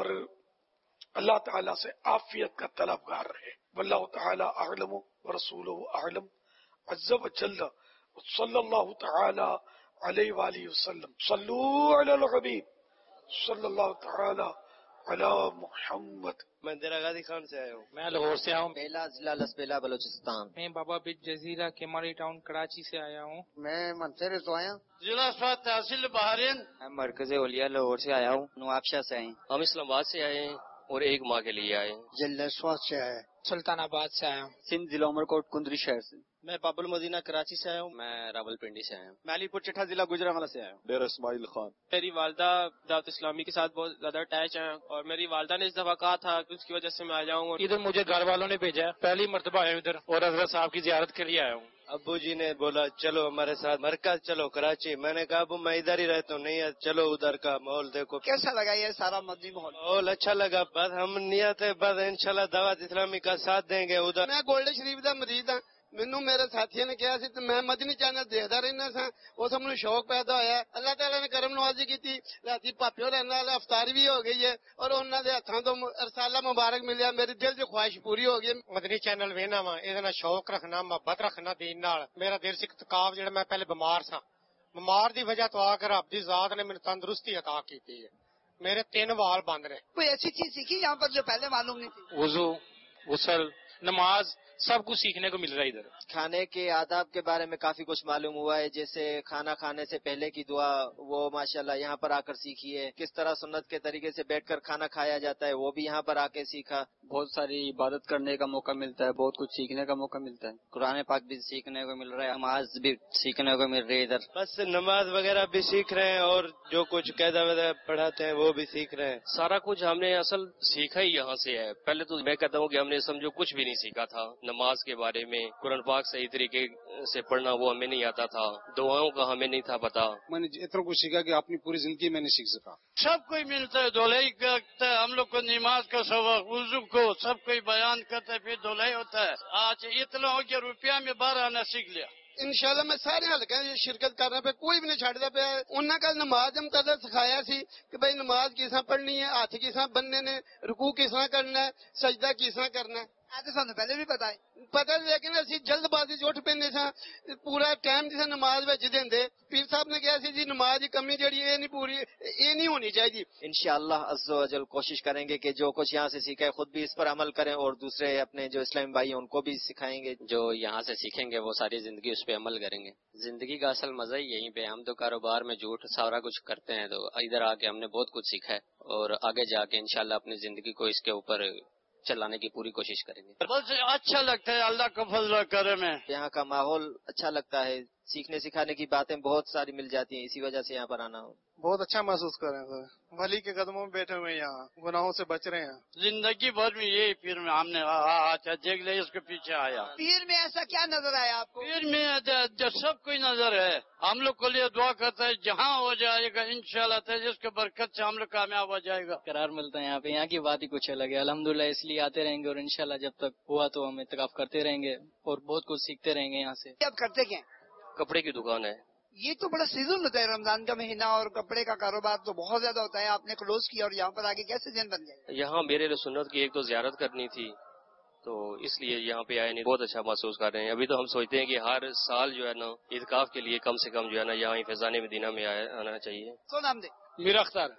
[SPEAKER 2] اللہ تعالیٰ سے عافیت کا طلبگار رہے۔ واللہ تعالی اعلم ورسولہ اعلم عز وجل، صلی اللہ تعالی علیہ وآلہ وسلم، صلو علی الحبیب صلی اللہ تعالی علی محمد۔
[SPEAKER 14] میں دیرہ غازی خان سے آیا ہوں۔
[SPEAKER 15] میں لاہور سے آیا ہوں۔
[SPEAKER 16] بیلا ضلع لسبیلا بلوچستان۔
[SPEAKER 15] میں بابا بیٹ جزیرہ کیماری ٹاؤن کراچی سے آیا ہوں۔
[SPEAKER 17] میں منصر سے آیا ہوں۔
[SPEAKER 14] ضلع سوات تحصیل بحرین۔
[SPEAKER 18] میں مرکز اولیاء لاہور سے آیا ہوں۔
[SPEAKER 19] نوابشاہ سے آئے،
[SPEAKER 20] ہم اسلام آباد سے آئے ہیں اور ایک ماہ کے لیے آئے ہیں۔
[SPEAKER 17] ضلع سوات سے آیا،
[SPEAKER 15] سلطان آباد سے آیا ہوں۔
[SPEAKER 19] سندھ ضلع عمر کوٹ کندری شہر سے۔
[SPEAKER 21] میں باب المدینہ کراچی سے آیا ہوں۔
[SPEAKER 20] میں راول پنڈی سے آیا ہوں۔
[SPEAKER 21] میں علی پور چٹھا ضلع گوجرانوالہ سے آیا ہوں۔
[SPEAKER 22] ڈیرہ اسماعیل خان۔
[SPEAKER 23] میری والدہ دعوت اسلامی کے ساتھ بہت زیادہ اٹیچ ہے اور میری والدہ نے اس دفعہ کہا تھا کہ اس کی وجہ سے میں آ جاؤں۔
[SPEAKER 15] ادھر مجھے گھر والوں نے بھیجا ہے، پہلی مرتبہ آیا ہوں ادھر اور حضرت صاحب کی زیارت کے لیے آیا ہوں۔
[SPEAKER 21] ابو جی نے بولا چلو ہمارے ساتھ مرکز چلو کراچی، میں نے کہا ابو میں ادھر ہی رہتا ہوں، نہیں چلو ادھر کا ماحول دیکھو۔
[SPEAKER 17] کیسا لگا یہ سارا مدنی
[SPEAKER 21] ماحول؟ اچھا لگا، بس ہم نیت ہے بس انشاءاللہ دعوت اسلامی کا ساتھ دیں گے ادھر۔
[SPEAKER 17] میں گولڈن شریف دا مریض ہاں، مینوں میرے ساتھیوں نے کہا سی میں مدنی چینل دیکھتا رہنا سا، اس میں شوق پیدا ہوا۔ اللہ تعالیٰ نے کرم نوازی کی، راتی پاپی اور افطاری بھی ہو گئی ہے اور انہوں نے ہاتھوں تو رسالہ مبارک ملیا، میری دل کی خواہش پوری ہو گئی۔
[SPEAKER 15] مدنی چینل وینا وا، یہ شوق رکھنا، محبت رکھنا دین نال۔ میرا دل سے تکاف جڑا، میں پہلے بیمار سا، بیمار دی وجہ تو آ کر رب دی ذات نے میری تندرستی عطا کی ہے۔ میرے 3 وال بند رہے۔
[SPEAKER 17] کوئی ایسی چیز سیکھی یہاں پر جو پہلے معلوم نہیں تھی؟
[SPEAKER 15] وضو، غسل، نماز، سب کچھ سیکھنے کو مل رہا ہے ادھر۔
[SPEAKER 16] کھانے کے آداب کے بارے میں کافی کچھ معلوم ہوا ہے، جیسے کھانا کھانے سے پہلے کی دعا، وہ ماشاءاللہ یہاں پر آ کر سیکھی ہے۔ کس طرح سنت کے طریقے سے بیٹھ کر کھانا کھایا جاتا ہے وہ بھی یہاں پر آ کے سیکھا۔
[SPEAKER 19] بہت ساری عبادت کرنے کا موقع ملتا ہے، بہت کچھ سیکھنے کا موقع ملتا ہے۔ قرآن پاک بھی سیکھنے کو مل رہا ہے، نماز بھی سیکھنے کو مل رہی ہے ادھر۔
[SPEAKER 21] بس نماز وغیرہ بھی سیکھ رہے ہیں اور جو کچھ قاعدہ وغیرہ پڑھاتے ہیں وہ بھی سیکھ رہے ہیں۔
[SPEAKER 20] سارا کچھ ہم نے اصل سیکھا ہی یہاں سے ہے۔ پہلے تو میں کہتا ہوں کہ ہم نے سمجھو کچھ بھی نہیں سیکھا تھا، نماز کے بارے میں، قرآن پاک صحیح طریقے سے پڑھنا وہ ہمیں نہیں آتا تھا، دعاؤں کا ہمیں نہیں تھا پتا۔
[SPEAKER 12] میں نے اتنا کچھ سیکھا کہ اپنی پوری زندگی میں نہیں سیکھ سکا۔
[SPEAKER 14] سب کوئی ملتا ہے، دھلائی کرتا ہے، ہم لوگ کو نماز کا سبق، وضو کو سب کوئی بیان کرتا ہے، پھر دھلائی ہوتا ہے۔ آج اتنا ہو گیا روپیہ میں 12 آنا سیکھ لیا۔
[SPEAKER 17] انشاءاللہ میں سارے حلقے شرکت کرنے پہ کوئی بھی نہیں چھڑتا پہ۔ انہوں نے نماز ہم کل سکھایا سی کہ بھائی نماز کس طرح پڑھنی ہے، ہاتھ کس طرح بننے نے، رکوع کس طرح کرنا ہے، سجدہ کس طرح کرنا ہے۔ تو سانو پہلے بھی پتا ہے، پتا لیکن اسی جلد بازی اٹھ پیندے سا، پورا ٹائم جسے نماز بچ دیندے۔ پیر صاحب نے کہا سی جی نماز کی کمی جڑی یہ نہیں پوری، یہ نہیں ہونی چاہیے۔
[SPEAKER 16] انشاءاللہ عز و جل کوشش کریں گے کہ جو کچھ یہاں سے سیکھا ہے خود بھی اس پر عمل کریں اور دوسرے اپنے جو اسلامی بھائی ہیں ان کو بھی سکھائیں گے۔
[SPEAKER 20] جو یہاں سے سیکھیں گے وہ ساری زندگی اس پہ عمل کریں گے۔ زندگی کا اصل مزہ ہی یہیں پہ، ہم تو کاروبار میں جھوٹ سارا کچھ کرتے ہیں، تو ادھر آ کے ہم نے بہت کچھ سیکھا ہے اور آگے جا کے انشاءاللہ اپنی زندگی کو اس کے اوپر چلانے کی پوری کوشش کریں گے۔
[SPEAKER 14] بس اچھا لگتا ہے، اللہ کا فضل و کرم ہے۔
[SPEAKER 16] یہاں کا ماحول اچھا لگتا ہے، سیکھنے سکھانے کی باتیں بہت ساری مل جاتی ہیں، اسی وجہ سے یہاں پر آنا ہو۔
[SPEAKER 24] بہت اچھا محسوس کر رہے ہیں سر، ولی کے قدموں میں بیٹھے ہوئے ہیں، یہاں گناہوں سے بچ رہے ہیں۔
[SPEAKER 14] زندگی بھر میں یہی پیر میں ہم نے اچھا دیکھ لیا، اس کے پیچھے آیا۔
[SPEAKER 17] پیر میں ایسا کیا نظر آیا آپ کو؟
[SPEAKER 14] پیر میں سب کوئی نظر ہے، ہم لوگ کو لیے دعا کرتا ہے جہاں ہو جائے گا انشاءاللہ تعالی اس کے برکت سے ہم لوگ کامیاب ہو جائے گا۔
[SPEAKER 19] قرار ملتا ہے یہاں پہ، یہاں کی بات ہی کچھ الگ ہے الحمدللہ، اس لیے آتے رہیں گے اور انشاءاللہ جب تک ہوا تو ہم اعتکاف کرتے رہیں گے اور بہت کچھ سیکھتے رہیں گے یہاں سے۔
[SPEAKER 17] اب کرتے کیا؟
[SPEAKER 20] کپڑے کی دکان ہے۔
[SPEAKER 17] یہ تو بڑا سیزن ہوتا ہے رمضان کا مہینہ اور کپڑے کا کاروبار تو بہت زیادہ ہوتا ہے، آپ نے کلوز کیا اور یہاں پر آگے کیسے دن بن گئے؟
[SPEAKER 20] یہاں میرے سنت کی ایک تو زیارت کرنی تھی تو اس لیے یہاں پہ آئے، نہیں بہت اچھا محسوس کر رہے ہیں۔ ابھی تو ہم سوچتے ہیں کہ ہر سال جو ہے نا اعتکاف کے لیے کم سے کم جو ہے نا یہاں فیضان مدینہ میں آنا چاہیے۔
[SPEAKER 17] تو نام دے
[SPEAKER 3] میر اختر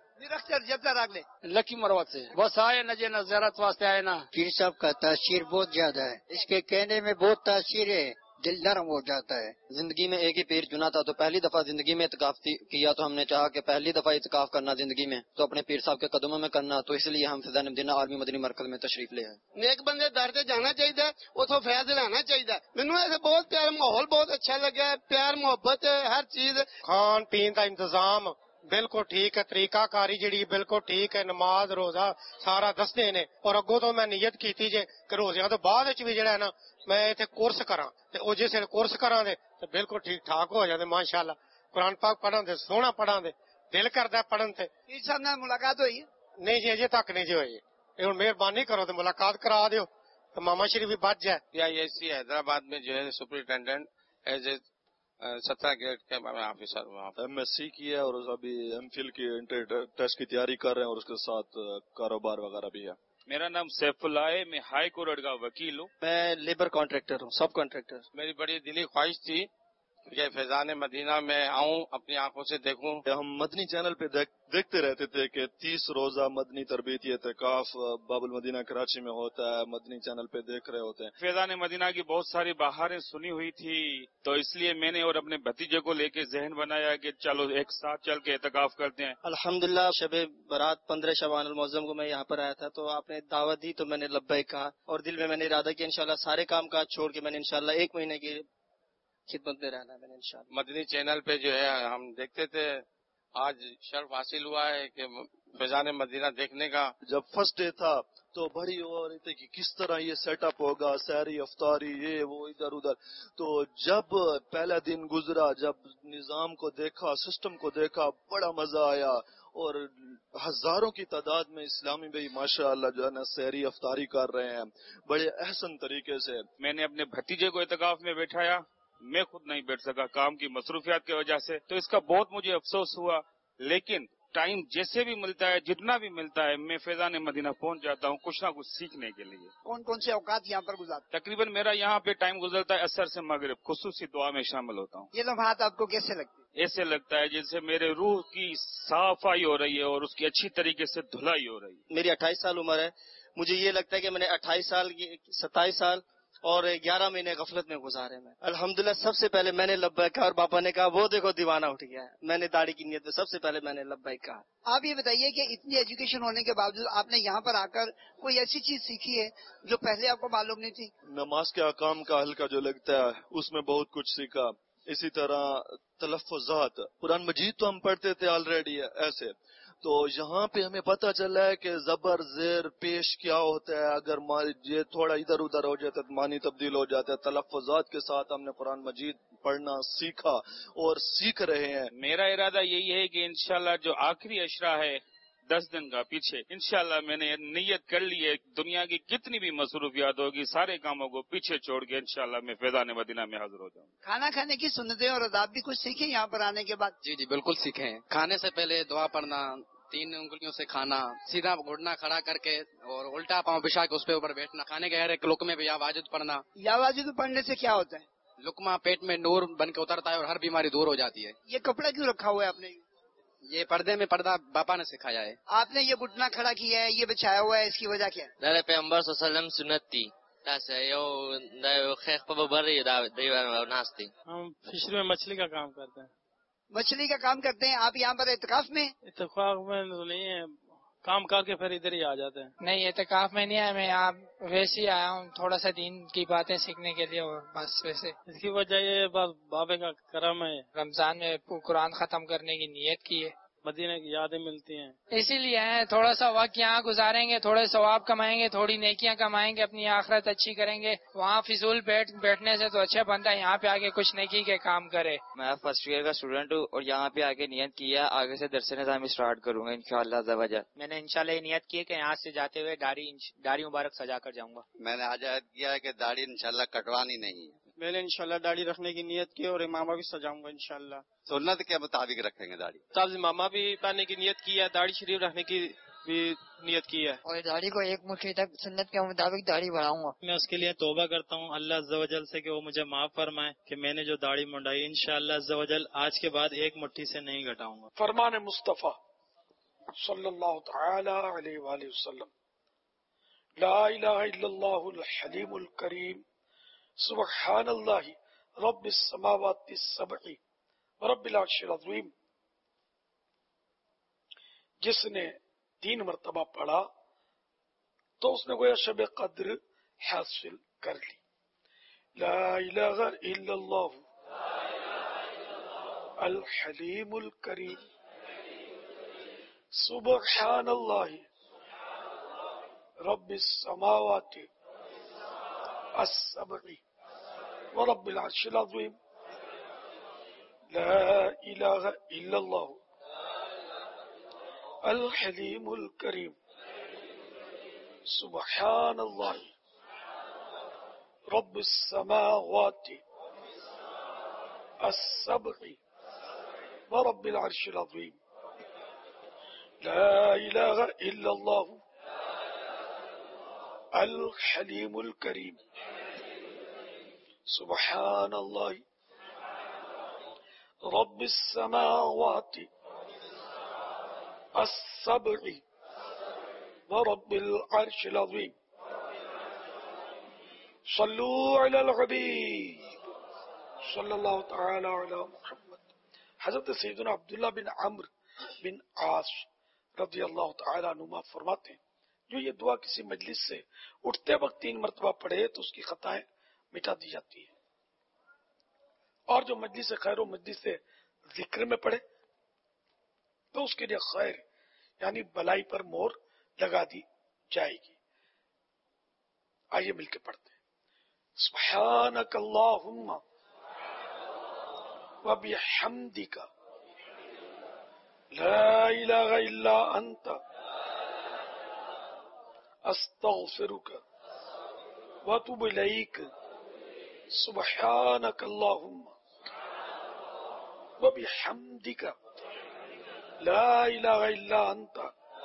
[SPEAKER 17] جب راگلے
[SPEAKER 3] لکی مروت سے بس آئے نا جی نا زیارت واسطے آئے نا.
[SPEAKER 4] پیر صاحب کا تاثیر بہت زیادہ ہے، اس کے کہنے میں بہت تاثیر ہے، دل نرم ہو جاتا ہے.
[SPEAKER 5] زندگی میں ایک ہی پیر چنا تھا، تو پہلی دفعہ زندگی میں اعتکاف کیا، تو ہم نے چاہا کہ پہلی دفعہ اعتکاف کرنا زندگی میں تو اپنے پیر صاحب کے قدموں میں کرنا، تو اس لیے ہم فیضان مدینہ عالمی مدنی مرکز میں تشریف لے آئے.
[SPEAKER 17] نیک بندے در سے جانا چاہیے، اتوں فیض لینا چاہیے. مینو ایسے بہت پیارا ماحول بہت اچھا لگا، پیار محبت ہر چیز.
[SPEAKER 15] کھان پین کا انتظام بالکل ٹھیک ہے، طریقہ کاری جڑی بالکل ٹھیک ہے، نماز روزہ سارا دستے نے. اور اگوں تو میں نیت کی جے کہ روزیاں تو بعد بھی جڑا ہے نا میں اتنے کورس کراں تے او جس کورس کراں دے تے بالکل ٹھیک ٹھاک ہو جاندے ماشاءاللہ. قرآن پاک پڑھن دے سونا پڑھاں دے دل کردا پڑھن تے.
[SPEAKER 17] پیر صاحب نال ملاقات ہوئی؟
[SPEAKER 15] نہیں جی اجے تک نہیں جی ہوئی. ہن مہربانی کرو تے ملاقات کرا دیو تو ماما شریف بھی بچ جائے.
[SPEAKER 9] PISC حیدرآباد میں جو ہے سپرنٹینڈنٹ ایز اے 17 گریڈ کے آفیسر ہوں.
[SPEAKER 22] MSc کیا اور ابھی MPhil کی انٹر ٹیسٹ کی تیاری کر رہے ہیں، اور اس کے ساتھ کاروبار وغیرہ بھی ہے.
[SPEAKER 25] میرا نام سیف اللہ ہے، میں ہائی کورٹ کا وکیل ہوں.
[SPEAKER 5] میں لیبر کانٹریکٹر ہوں، سب کانٹریکٹر.
[SPEAKER 9] میری بڑی دلی خواہش تھی کہ فیضان مدینہ میں آؤں، اپنی آنکھوں سے دیکھوں.
[SPEAKER 22] ہم مدنی چینل پہ دیکھتے رہتے تھے کہ 30 روزہ مدنی تربیتی اعتکاف باب المدینہ کراچی میں ہوتا ہے، مدنی چینل پہ دیکھ رہے ہوتے ہیں.
[SPEAKER 25] فیضان مدینہ کی بہت ساری بہاریں سنی ہوئی تھی، تو اس لیے میں نے اور اپنے بھتیجے کو لے کے ذہن بنایا کہ چلو ایک ساتھ چل کے اعتکاف کرتے ہیں.
[SPEAKER 5] الحمدللہ شب برات 15 شعبان المعظم کو میں یہاں پر آیا تھا، تو آپ نے دعوت دی تو میں نے لبیک کہا، اور دل میں نے ارادہ کیا انشاءاللہ سارے کام کاج چھوڑ کے میں نے انشاءاللہ 1 مہینے کی خدمت میں رہنا ہے. میں نے انشاءاللہ
[SPEAKER 9] مدنی چینل پہ جو ہے ہم دیکھتے تھے، آج شرف حاصل ہوا ہے کہ فیضان مدینہ دیکھنے کا.
[SPEAKER 22] جب فرسٹ ڈے تھا تو بڑی ہو رہی تھی کہ کس طرح یہ سیٹ اپ ہوگا، سحری افطاری یہ وہ ادھر ادھر. تو جب پہلا دن گزرا، جب نظام کو دیکھا، سسٹم کو دیکھا، بڑا مزہ آیا. اور ہزاروں کی تعداد میں اسلامی بھائی ماشاءاللہ جو ہے نا سحری افطاری کر رہے ہیں بڑے احسن طریقے سے.
[SPEAKER 25] میں نے اپنے بھتیجے کو اعتکاف میں بیٹھایا، میں خود نہیں بیٹھ سکا کام کی مصروفیات کی وجہ سے، تو اس کا بہت مجھے افسوس ہوا. لیکن ٹائم جیسے بھی ملتا ہے، جتنا بھی ملتا ہے، میں فیضان مدینہ پہنچ جاتا ہوں کچھ نہ کچھ سیکھنے کے لیے.
[SPEAKER 17] کون کون سے اوقات یہاں پر گزارتے؟
[SPEAKER 25] تقریباً میرا یہاں پہ ٹائم گزرتا ہے عصر سے مغرب، خصوصی دعا میں شامل ہوتا ہوں.
[SPEAKER 17] یہ لمحات آپ کو کیسے لگتے؟
[SPEAKER 25] ایسے لگتا ہے جیسے میرے روح کی صفائی ہو رہی ہے اور اس کی اچھی طریقے سے دھلائی ہو رہی ہے.
[SPEAKER 5] میری 28 سال عمر ہے، مجھے یہ لگتا ہے کہ میں نے 27 سال اور 11 مہینے غفلت میں گزارے. میں الحمدللہ سب سے پہلے میں نے لبیک کہا، اور پاپا نے کہا وہ دیکھو دیوانہ اٹھ گیا ہے. میں نے داڑھی کی نیت میں سب سے پہلے میں نے لبیک کہا.
[SPEAKER 17] آپ یہ بتائیے کہ اتنی ایجوکیشن ہونے کے باوجود آپ نے یہاں پر آ کر کوئی ایسی چیز سیکھی ہے جو پہلے آپ کو معلوم نہیں تھی؟
[SPEAKER 22] نماز کے احکام کا حلقہ جو لگتا ہے اس میں بہت کچھ سیکھا. اسی طرح تلفظات، قرآن مجید تو ہم پڑھتے تھے آلریڈی ایسے، تو یہاں پہ ہمیں پتہ چلا ہے کہ زبر زیر پیش کیا ہوتا ہے. اگر یہ تھوڑا ادھر ادھر ہو جاتا ہے تو معنی تبدیل ہو جاتا ہے. تلفظات کے ساتھ ہم نے قرآن مجید پڑھنا سیکھا اور سیکھ رہے ہیں.
[SPEAKER 25] میرا ارادہ یہی ہے کہ انشاءاللہ جو آخری عشرہ ہے 10 دن کا پیچھے، انشاءاللہ میں نے نیت کر لی ہے، دنیا کی کتنی بھی مصروفیات ہوگی سارے کاموں کو پیچھے چھوڑ کے انشاءاللہ میں فیضان مدینہ میں حاضر ہو جاؤں.
[SPEAKER 17] کھانا کھانے کی سنتیں اور آداب بھی کچھ سیکھیں یہاں پر آنے کے بعد؟
[SPEAKER 5] جی بالکل سیکھے ہیں. کھانے سے پہلے دعا پڑھنا، 3 انگلیوں سے کھانا، سیدھا گھٹنا کھڑا کر کے اور الٹا پاؤں بچھا کے اس پہ اوپر بیٹھنا، کھانے کے ہر ایک لقمے میں یا واجد پڑھنا.
[SPEAKER 17] یا واجد پڑھنے سے کیا ہوتا ہے؟
[SPEAKER 5] لقمہ پیٹ میں نور بن کے اترتا ہے اور ہر بیماری دور ہو جاتی ہے.
[SPEAKER 17] یہ کپڑا کیوں رکھا ہوا ہے آپ نے؟
[SPEAKER 5] یہ پردے میں پردہ باپا نے سکھایا ہے.
[SPEAKER 17] آپ نے یہ گھٹنا کھڑا کیا ہے، یہ بچھایا ہوا ہے، اس کی وجہ کیا ہے؟
[SPEAKER 20] در پیغمبر صلی اللہ علیہ وسلم سنت تھی.
[SPEAKER 23] ہم فشری میں مچھلی کا کام کرتے ہیں.
[SPEAKER 17] مچھلی کا کام کرتے ہیں آپ یہاں پر اعتکاف میں؟
[SPEAKER 23] اتفاق میں تو نہیں ہے، کام کر کے پھر ادھر ہی آ جاتے ہیں.
[SPEAKER 26] نہیں اعتکاف میں نہیں آیا، میں یہاں ویسے ہی آیا ہوں تھوڑا سا دین کی باتیں سیکھنے کے لیے، اور بس ویسے.
[SPEAKER 23] اس کی وجہ یہ بس بابے کا کرم ہے.
[SPEAKER 26] رمضان میں قرآن ختم کرنے کی نیت کی ہے،
[SPEAKER 23] مدینے کی یادیں ملتی ہیں،
[SPEAKER 26] اسی لیے آئے. تھوڑا سا وقت یہاں گزاریں گے، تھوڑے ثواب کمائیں گے، تھوڑی نیکیاں کمائیں گے، اپنی آخرت اچھی کریں گے. وہاں فضول بیٹھنے سے تو اچھا بندہ یہاں پہ آگے کچھ نیکی کے کام کرے.
[SPEAKER 18] میں فرسٹ ایئر کا اسٹوڈنٹ ہوں اور یہاں پہ آگے نیت کی ہے آگے سے درس نظام اسٹارٹ کروں گا انشاءاللہ عز و جل.
[SPEAKER 19] میں نے انشاءاللہ یہ نیت کی ہے کہ یہاں سے جاتے ہوئے داڑھی مبارک سجا کر جاؤں گا.
[SPEAKER 27] میں نے آج عہد کیا ہے کہ داڑھی انشاءاللہ کٹوانی نہیں ہے.
[SPEAKER 24] میں نے انشاءاللہ داڑھی رکھنے کی نیت کی اور امامہ بھی سجاؤں گا انشاءاللہ.
[SPEAKER 27] سنت کے مطابق رکھیں گے داڑھی.
[SPEAKER 23] تاز امامہ بھی پہننے کی نیت کی ہے، داڑھی شریف رکھنے کی بھی نیت کی ہے،
[SPEAKER 26] اور داڑھی کو 1 مٹھی تک سنت کے مطابق داڑھی بڑھاؤں گا.
[SPEAKER 28] میں اس کے لیے توبہ کرتا ہوں اللہ عز و جل سے کہ وہ مجھے معاف فرمائے کہ میں نے جو داڑھی منڈائی انشاءاللہ عز و جل آج کے بعد 1 مٹھی سے نہیں گھٹاؤں گا.
[SPEAKER 2] فرمان مصطفیٰ صلی اللہ تعالی علیہ وآلہ وسلم. لا الہ الا اللہ الحلیم الکریم سبحان اللہ رب السماوات السبع ورب العرش العظیم. جس نے 3 مرتبہ پڑھا تو اس نے گویا شب قدر حاصل کر لی. لا الہ الا اللہ الحلیم الکریم سبحان اللہ رب السماوات السبع ورب العرش العظیم. لا الہ الا اللہ الحلیم الکریم سبحان اللہ رب السماوات السبع ورب العرش العظیم. لا الہ الا اللہ الحلیم الکریم سبحان اللہ رب السماوات السبع ورب العرش العظیم. صلوا علی الحبیب صلی اللہ تعالی علی محمد. حضرت سیدنا عبداللہ بن عمرو بن عاص رضی اللہ تعالی عنہما فرماتے ہیں جو یہ دعا کسی مجلس سے اٹھتے وقت 3 مرتبہ پڑھے تو اس کی خطائیں مٹا دی جاتی ہیں، اور جو مجلس خیر و مجلس ذکر میں پڑھے تو اس کے لیے خیر یعنی بلائی پر مہر لگا دی جائے گی. آئیے مل کے پڑھتے ہیں. سبحانک اللہم وبحمدک لا الہ الا انت استغفرک واتوب الیک. سبحانک اللہم وبحمدک لا الہ الا انت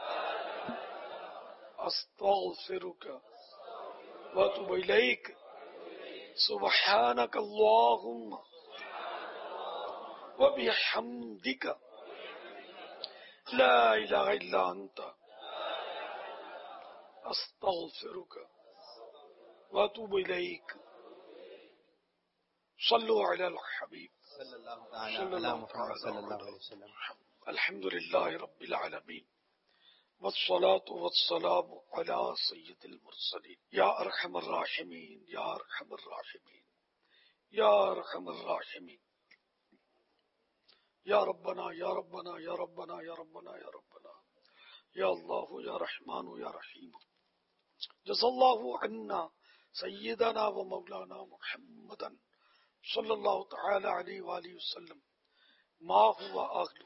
[SPEAKER 2] استغفرک واتوب الیک. سبحانک اللہم وبحمدک لا الہ الا انت استغفرک واتوب الیک. صلو علی الحبیب صلی اللہ علیہ وسلم. الحمد للہ رب العالمین والصلاة والسلام علی سید المرسلین. یا ارحم الراحمین یا ارحم الراحمین یا ارحم الراحمین. یا ربنا یا ربنا یا ربنا یا ربنا یا ربنا یا اللہ یا رحمان یا رحیم. جزا اللہ عنا سیدنا و مولانا محمدا صلی اللہ تعالی علیہ وآلہ وسلم ما ہوا اہلہ.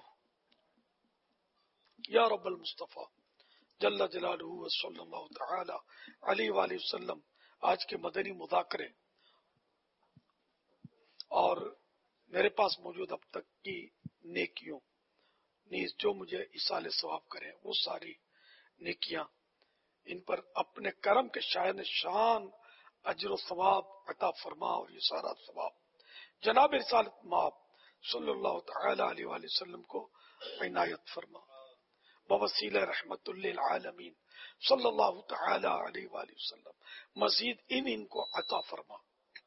[SPEAKER 2] یا رب المصطفیٰ جل جلالہ صلی اللہ تعالی علیہ وآلہ وسلم. آج کے مدنی مذاکرے اور میرے پاس موجود اب تک کی نیکیوں نیز جو مجھے ایصال ثواب کریں وہ ساری نیکیاں ان پر اپنے کرم کے شاہد شان اجر و ثواب عطا فرما، اور یہ سارا ثواب جناب رسالت مآب صلی اللہ تعالی علیہ وآلہ وسلم کو عنایت فرما. بوسیلہ رحمت للعالمین صلی اللہ تعالی علیہ وآلہ وسلم مزید ان کو عطا فرما.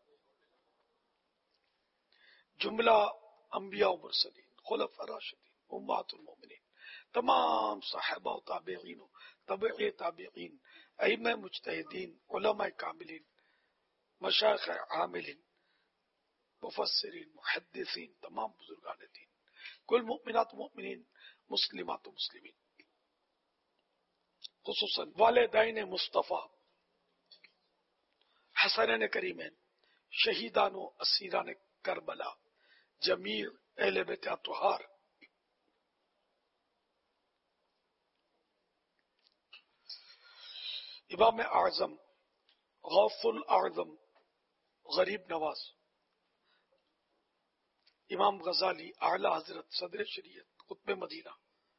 [SPEAKER 2] جملہ انبیاء و مرسلین، خلفاء راشدین، امہات المومنین، تمام صحابہ و تابعین و تبع تابعین، ائمہ مجتہدین، علماء کاملین، مشایخ عاملین، مفسرین، محدثین، تمام بزرگان دین، کل مؤمنات و مؤمنین، مسلمات و مسلمین، خصوصاً والدین مصطفیٰ، حسنین کریمین، شہیدان و اسیران کربلا، جمیع اہل بیت اطہار. امام اعظم غوث الاعظم غریب نواز امام غزالی اعلی حضرت صدر شریعت قطب مدینہ،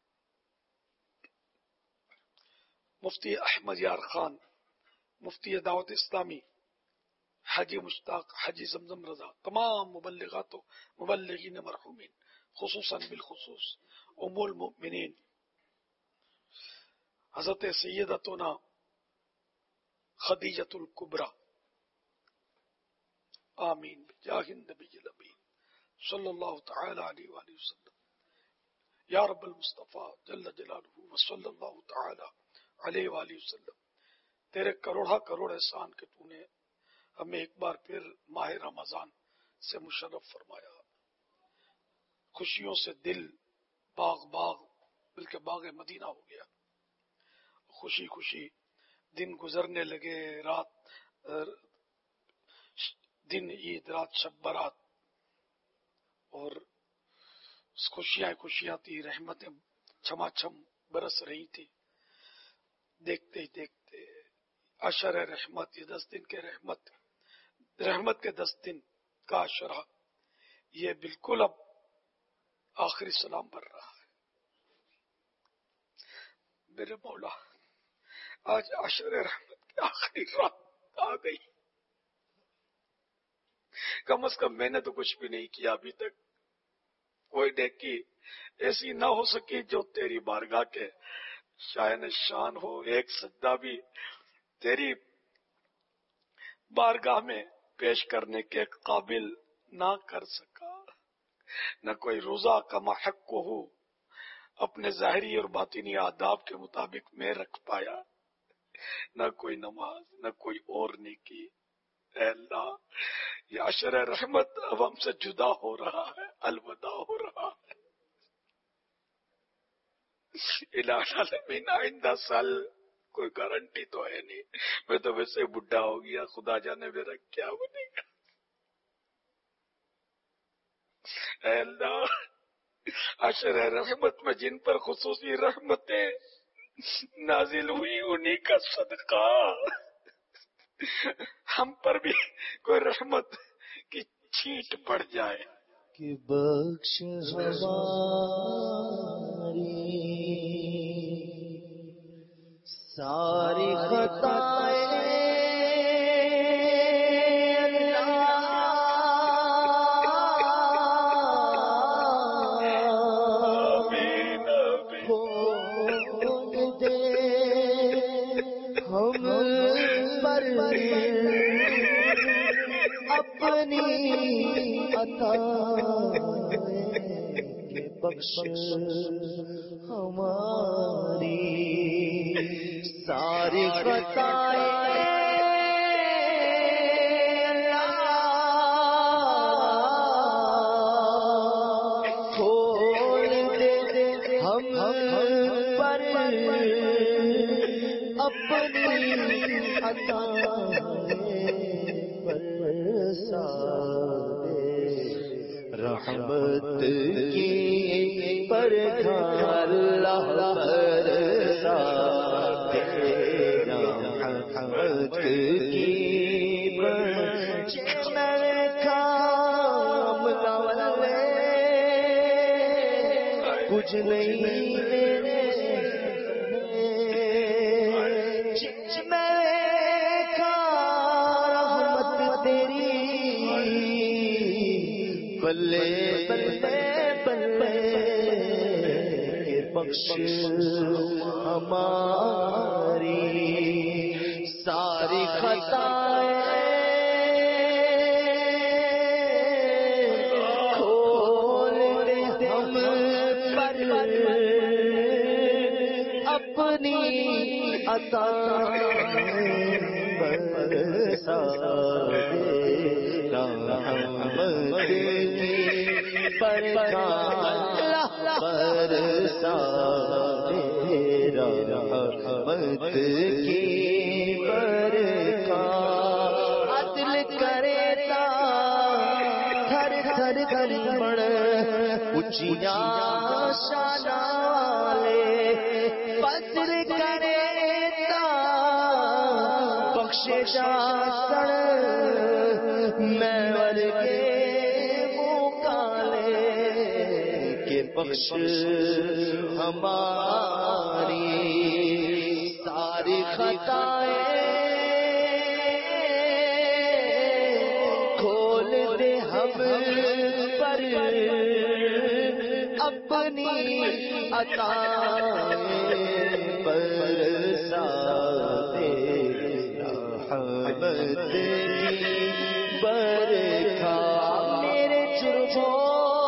[SPEAKER 2] مفتی احمد یار خان، مفتی دعوت اسلامی حاجی مشتاق، حاجی زمزم رضا، تمام مبلغات و مبلغین مرحومین، خصوصاً بالخصوص ام المؤمنین حضرت سیدتنا خدیجۃ الکبریٰ آمین بجاہ النبی الامین صلی اللہ تعالی علیہ وآلہ وسلم یا رب المصطفیٰ جل جلالہ وصلی اللہ تعالی علیہ وآلہ وسلم. تیرے کروڑا کروڑ احسان کہ تو نے ہمیں ایک بار پھر ماہ رمضان سے مشرف فرمایا. خوشیوں سے دل باغ بلکہ باغ مدینہ ہو گیا. خوشی خوشی دن گزرنے لگے، دن عید، رات شب برات، اور خوشیاں تھی، رحمتیں چھما چھم برس رہی تھی. دیکھتے ہی دیکھتے عشر رحمت، یہ 10 دن کے رحمت کے 10 دن کا عشرہ، یہ بالکل اب آخری سلام بن رہا ہے. میرے مولا آج عشر رحمت کی آخری رات آ گئی. کم از کم میں نے تو کچھ بھی نہیں کیا ابھی تک. کوئی نیکی ایسی نہ ہو سکی جو تیری بارگاہ کے شائن شان ہو. ایک سجدہ بھی تیری بارگاہ میں پیش کرنے کے قابل نہ کر سکا. نہ کوئی روزہ کما حق کو ہو اپنے ظاہری اور باطنی آداب کے مطابق میں رکھ پایا، نہ کوئی نماز، نہ کوئی اور نیکی. اے اللہ، یہ عشر رحمت اب ہم سے جدا ہو رہا ہے، الوداع ہو رہا ہے. الہ العالمین آئندہ سال کوئی گارنٹی تو ہے نہیں. میں تو ویسے بڈھا ہو گیا، خدا جانے میرا کیا بنے گا. اے اللہ، عشر رحمت میں جن پر خصوصی رحمتیں نازل ہوئی انہی کا صدقہ ہم پر بھی کوئی رحمت کی چھینٹ پڑ جائے.
[SPEAKER 1] کہ بخش ہماری ساری خطائیں بخش ہماری ساری خطائیں کھول دے ہم پر اپنی برسا رحمت کی پرکھا اللہ برسا رحمت کی میرے کام لے کچھ نہیں میرے بلے بلے بلے بخش ہماری ساری خطائیں کھول دے ہم پر اپنی عطا برسا برسا رحمت کی برکا عدل کرے تا تھر تھر تھر بڑ اچیا شالے فضل کرے تا بخش جا کر میں ورگے بخش ہماری ساری خطائیں کھول دے ہم پر اپنی عطائیں برسا دے رحمت کی برکھا میرے جرموں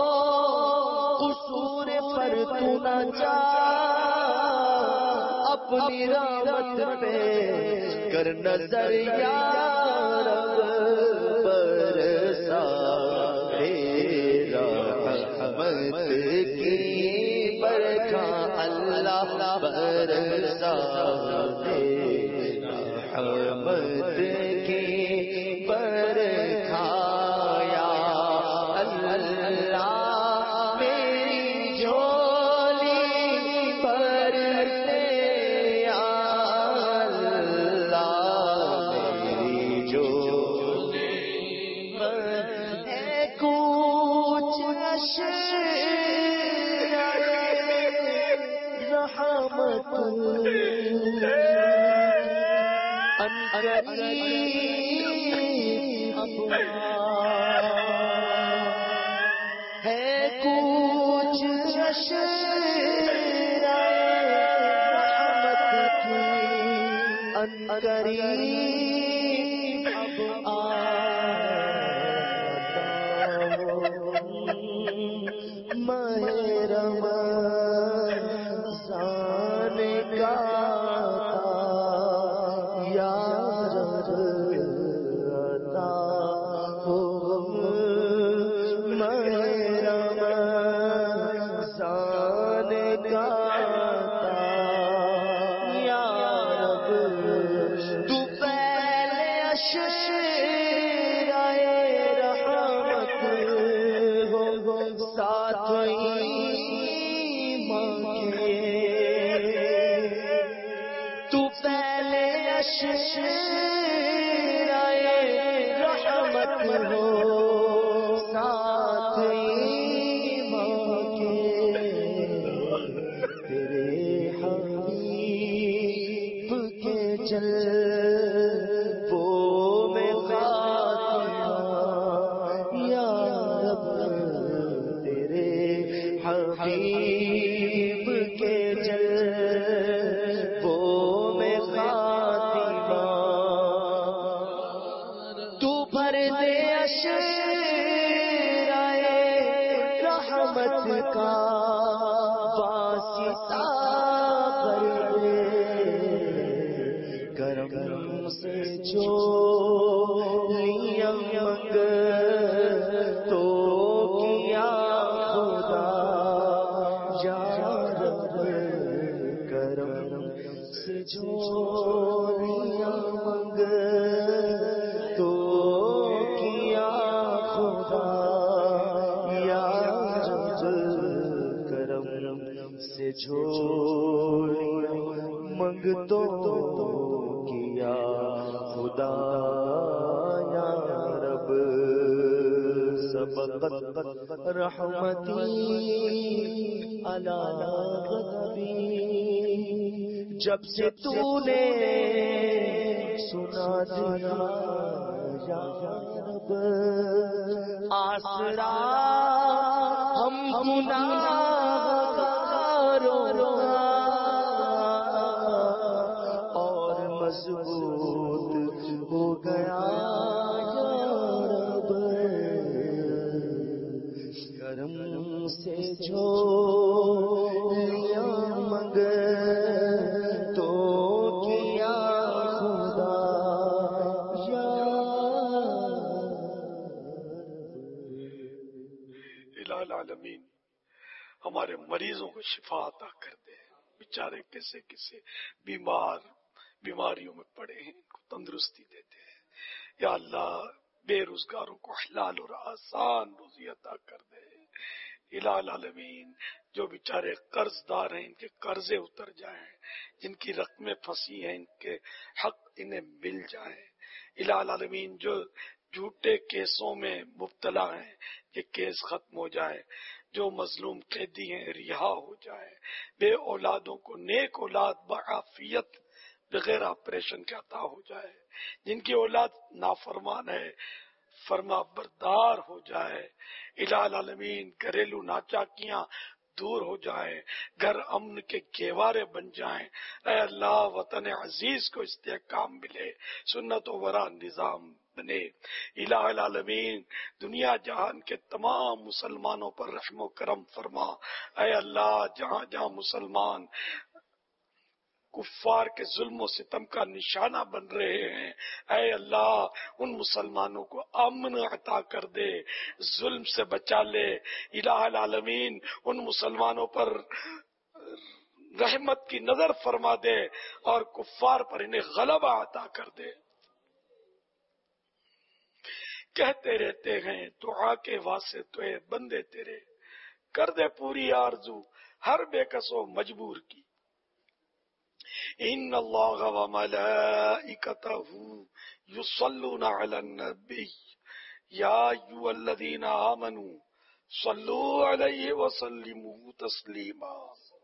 [SPEAKER 1] قصور پر تو نہ جا اپنی رحمت پہ کر نظر یا رب برسا دے رحمت کی برکھا اللہ برسا دے رحمت کی برکھا یا اللہ میری جھولی پر سے یا اللہ میری جھولی پر اے کوچ رحمت ہے کچھ رحمت کی انقریب ماہ رمضان کا یا رب عطا ہو ماہ رمضان کا یا رب تو پہلے اشرائے رحمت ہو ساتھ تو پہلے اشرائے رحمت ہو ساتھ تیرے حبیب کے جلووں میں خاتمہ یا رب تیرے حبیب کے جلووں میں خاتمہ تو بھر دے اشرائے رحمت کا واسطہ کر دے کرم سے جو نیم منگ تو کیا خدا یا رب کرم سے جو نیم منگ تو کیا خدا یا رب کرم سے جو منگ تو کیا خدا یا رب سبقت رحمتی علی غضبی جب سے تو نے سنا دیا یا رب آسرا ہم گناہگاروں اور مضبوط ہو گیا یا رب کرم سے جو لیا منگ تو کیا خدا یا
[SPEAKER 2] الہ العالمین ہمارے مریضوں کو شفا عطا کر دے، بیچارے کیسے کیسے بیماریوں میں پڑے ہیں، ان کو تندرستی دیتے ہیں یا اللہ، بے روزگاروں کو حلال اور آسان روزی عطا کر دے الہ العالمین، جو بیچارے قرض دار ہیں ان کے قرضے اتر جائیں، جن کی رقمیں پھنسی ہیں ان کے حق انہیں مل جائیں الہ العالمین، جو جھوٹے کیسوں میں مبتلا ہیں یہ کیس ختم ہو جائے، جو مظلوم قیدی ہیں رہا ہو جائے، بے اولادوں کو نیک اولاد بعافیت بغیر آپریشن کے عطا ہو جائے، جن کی اولاد نافرمان ہے فرما بردار ہو جائے الہ العالمین، گھریلو ناچاکیاں دور ہو جائیں، گھر امن کے گہوارے بن جائیں۔ اے اللہ وطن عزیز کو استحکام ملے، سنت و ورا نظام بنے۔ الہ العالمین دنیا جہان کے تمام مسلمانوں پر رحم و کرم فرما۔ اے اللہ جہاں جہاں مسلمان کفار کے ظلم و ستم کا نشانہ بن رہے ہیں، اے اللہ ان مسلمانوں کو امن عطا کر دے، ظلم سے بچا لے۔ الہ العالمین ان مسلمانوں پر رحمت کی نظر فرما دے اور کفار پر انہیں غلبہ عطا کر دے۔ کہتے رہتے ہیں دعا کے واسطے بندے تیرے، کر دے پوری آرزو ہر بے کس و مجبور کی۔ ان اللہ و ملائکتہ یصلون علی النبی یا ایھا الذین آمنوا صلوا علیہ وسلموا تسلیما۔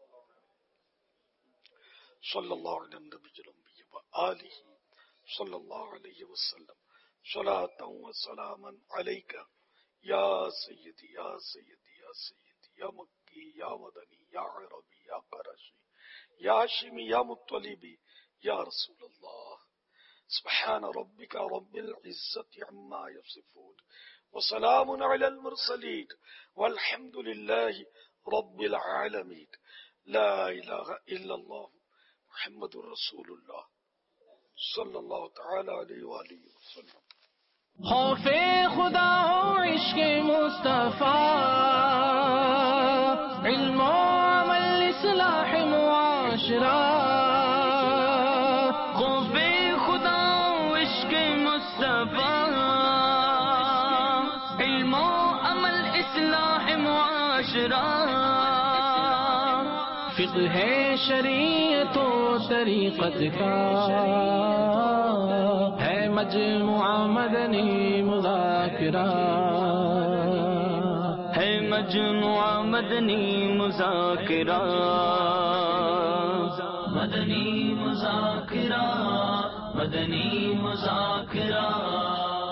[SPEAKER 2] صلی اللہ علی النبی الامی وآلہ صلی اللہ علیہ وسلم صلاۃ و سلاما علیک یا سیدی یا سیدی یا سیدی یا مکی یا مدنی یا عربی یا قرشی یا ہاشمی یا مطلبی یا رسول اللہ۔ سبحان ربک رب العزت عما یصفون وسلام علی المرسلین والحمد للہ رب العالمین۔ لا الہ الا اللہ محمد رسول اللہ صلی اللہ تعالی علیہ وآلہ وسلم۔
[SPEAKER 6] خوف خدا ہو عشق مصطفیٰ، علم و عمل اصلاح معاشرہ۔ خوف خدا ہو عشق مصطفیٰ، علم و عمل اصلاح معاشرہ۔ فقہ ہے شریعت و طریقت کا، ہے مجموعہ مدنی مذاکرہ، ہے مجموعہ مدنی مذاکرہ، مدنی مذاکرہ، مدنی مذاکرہ۔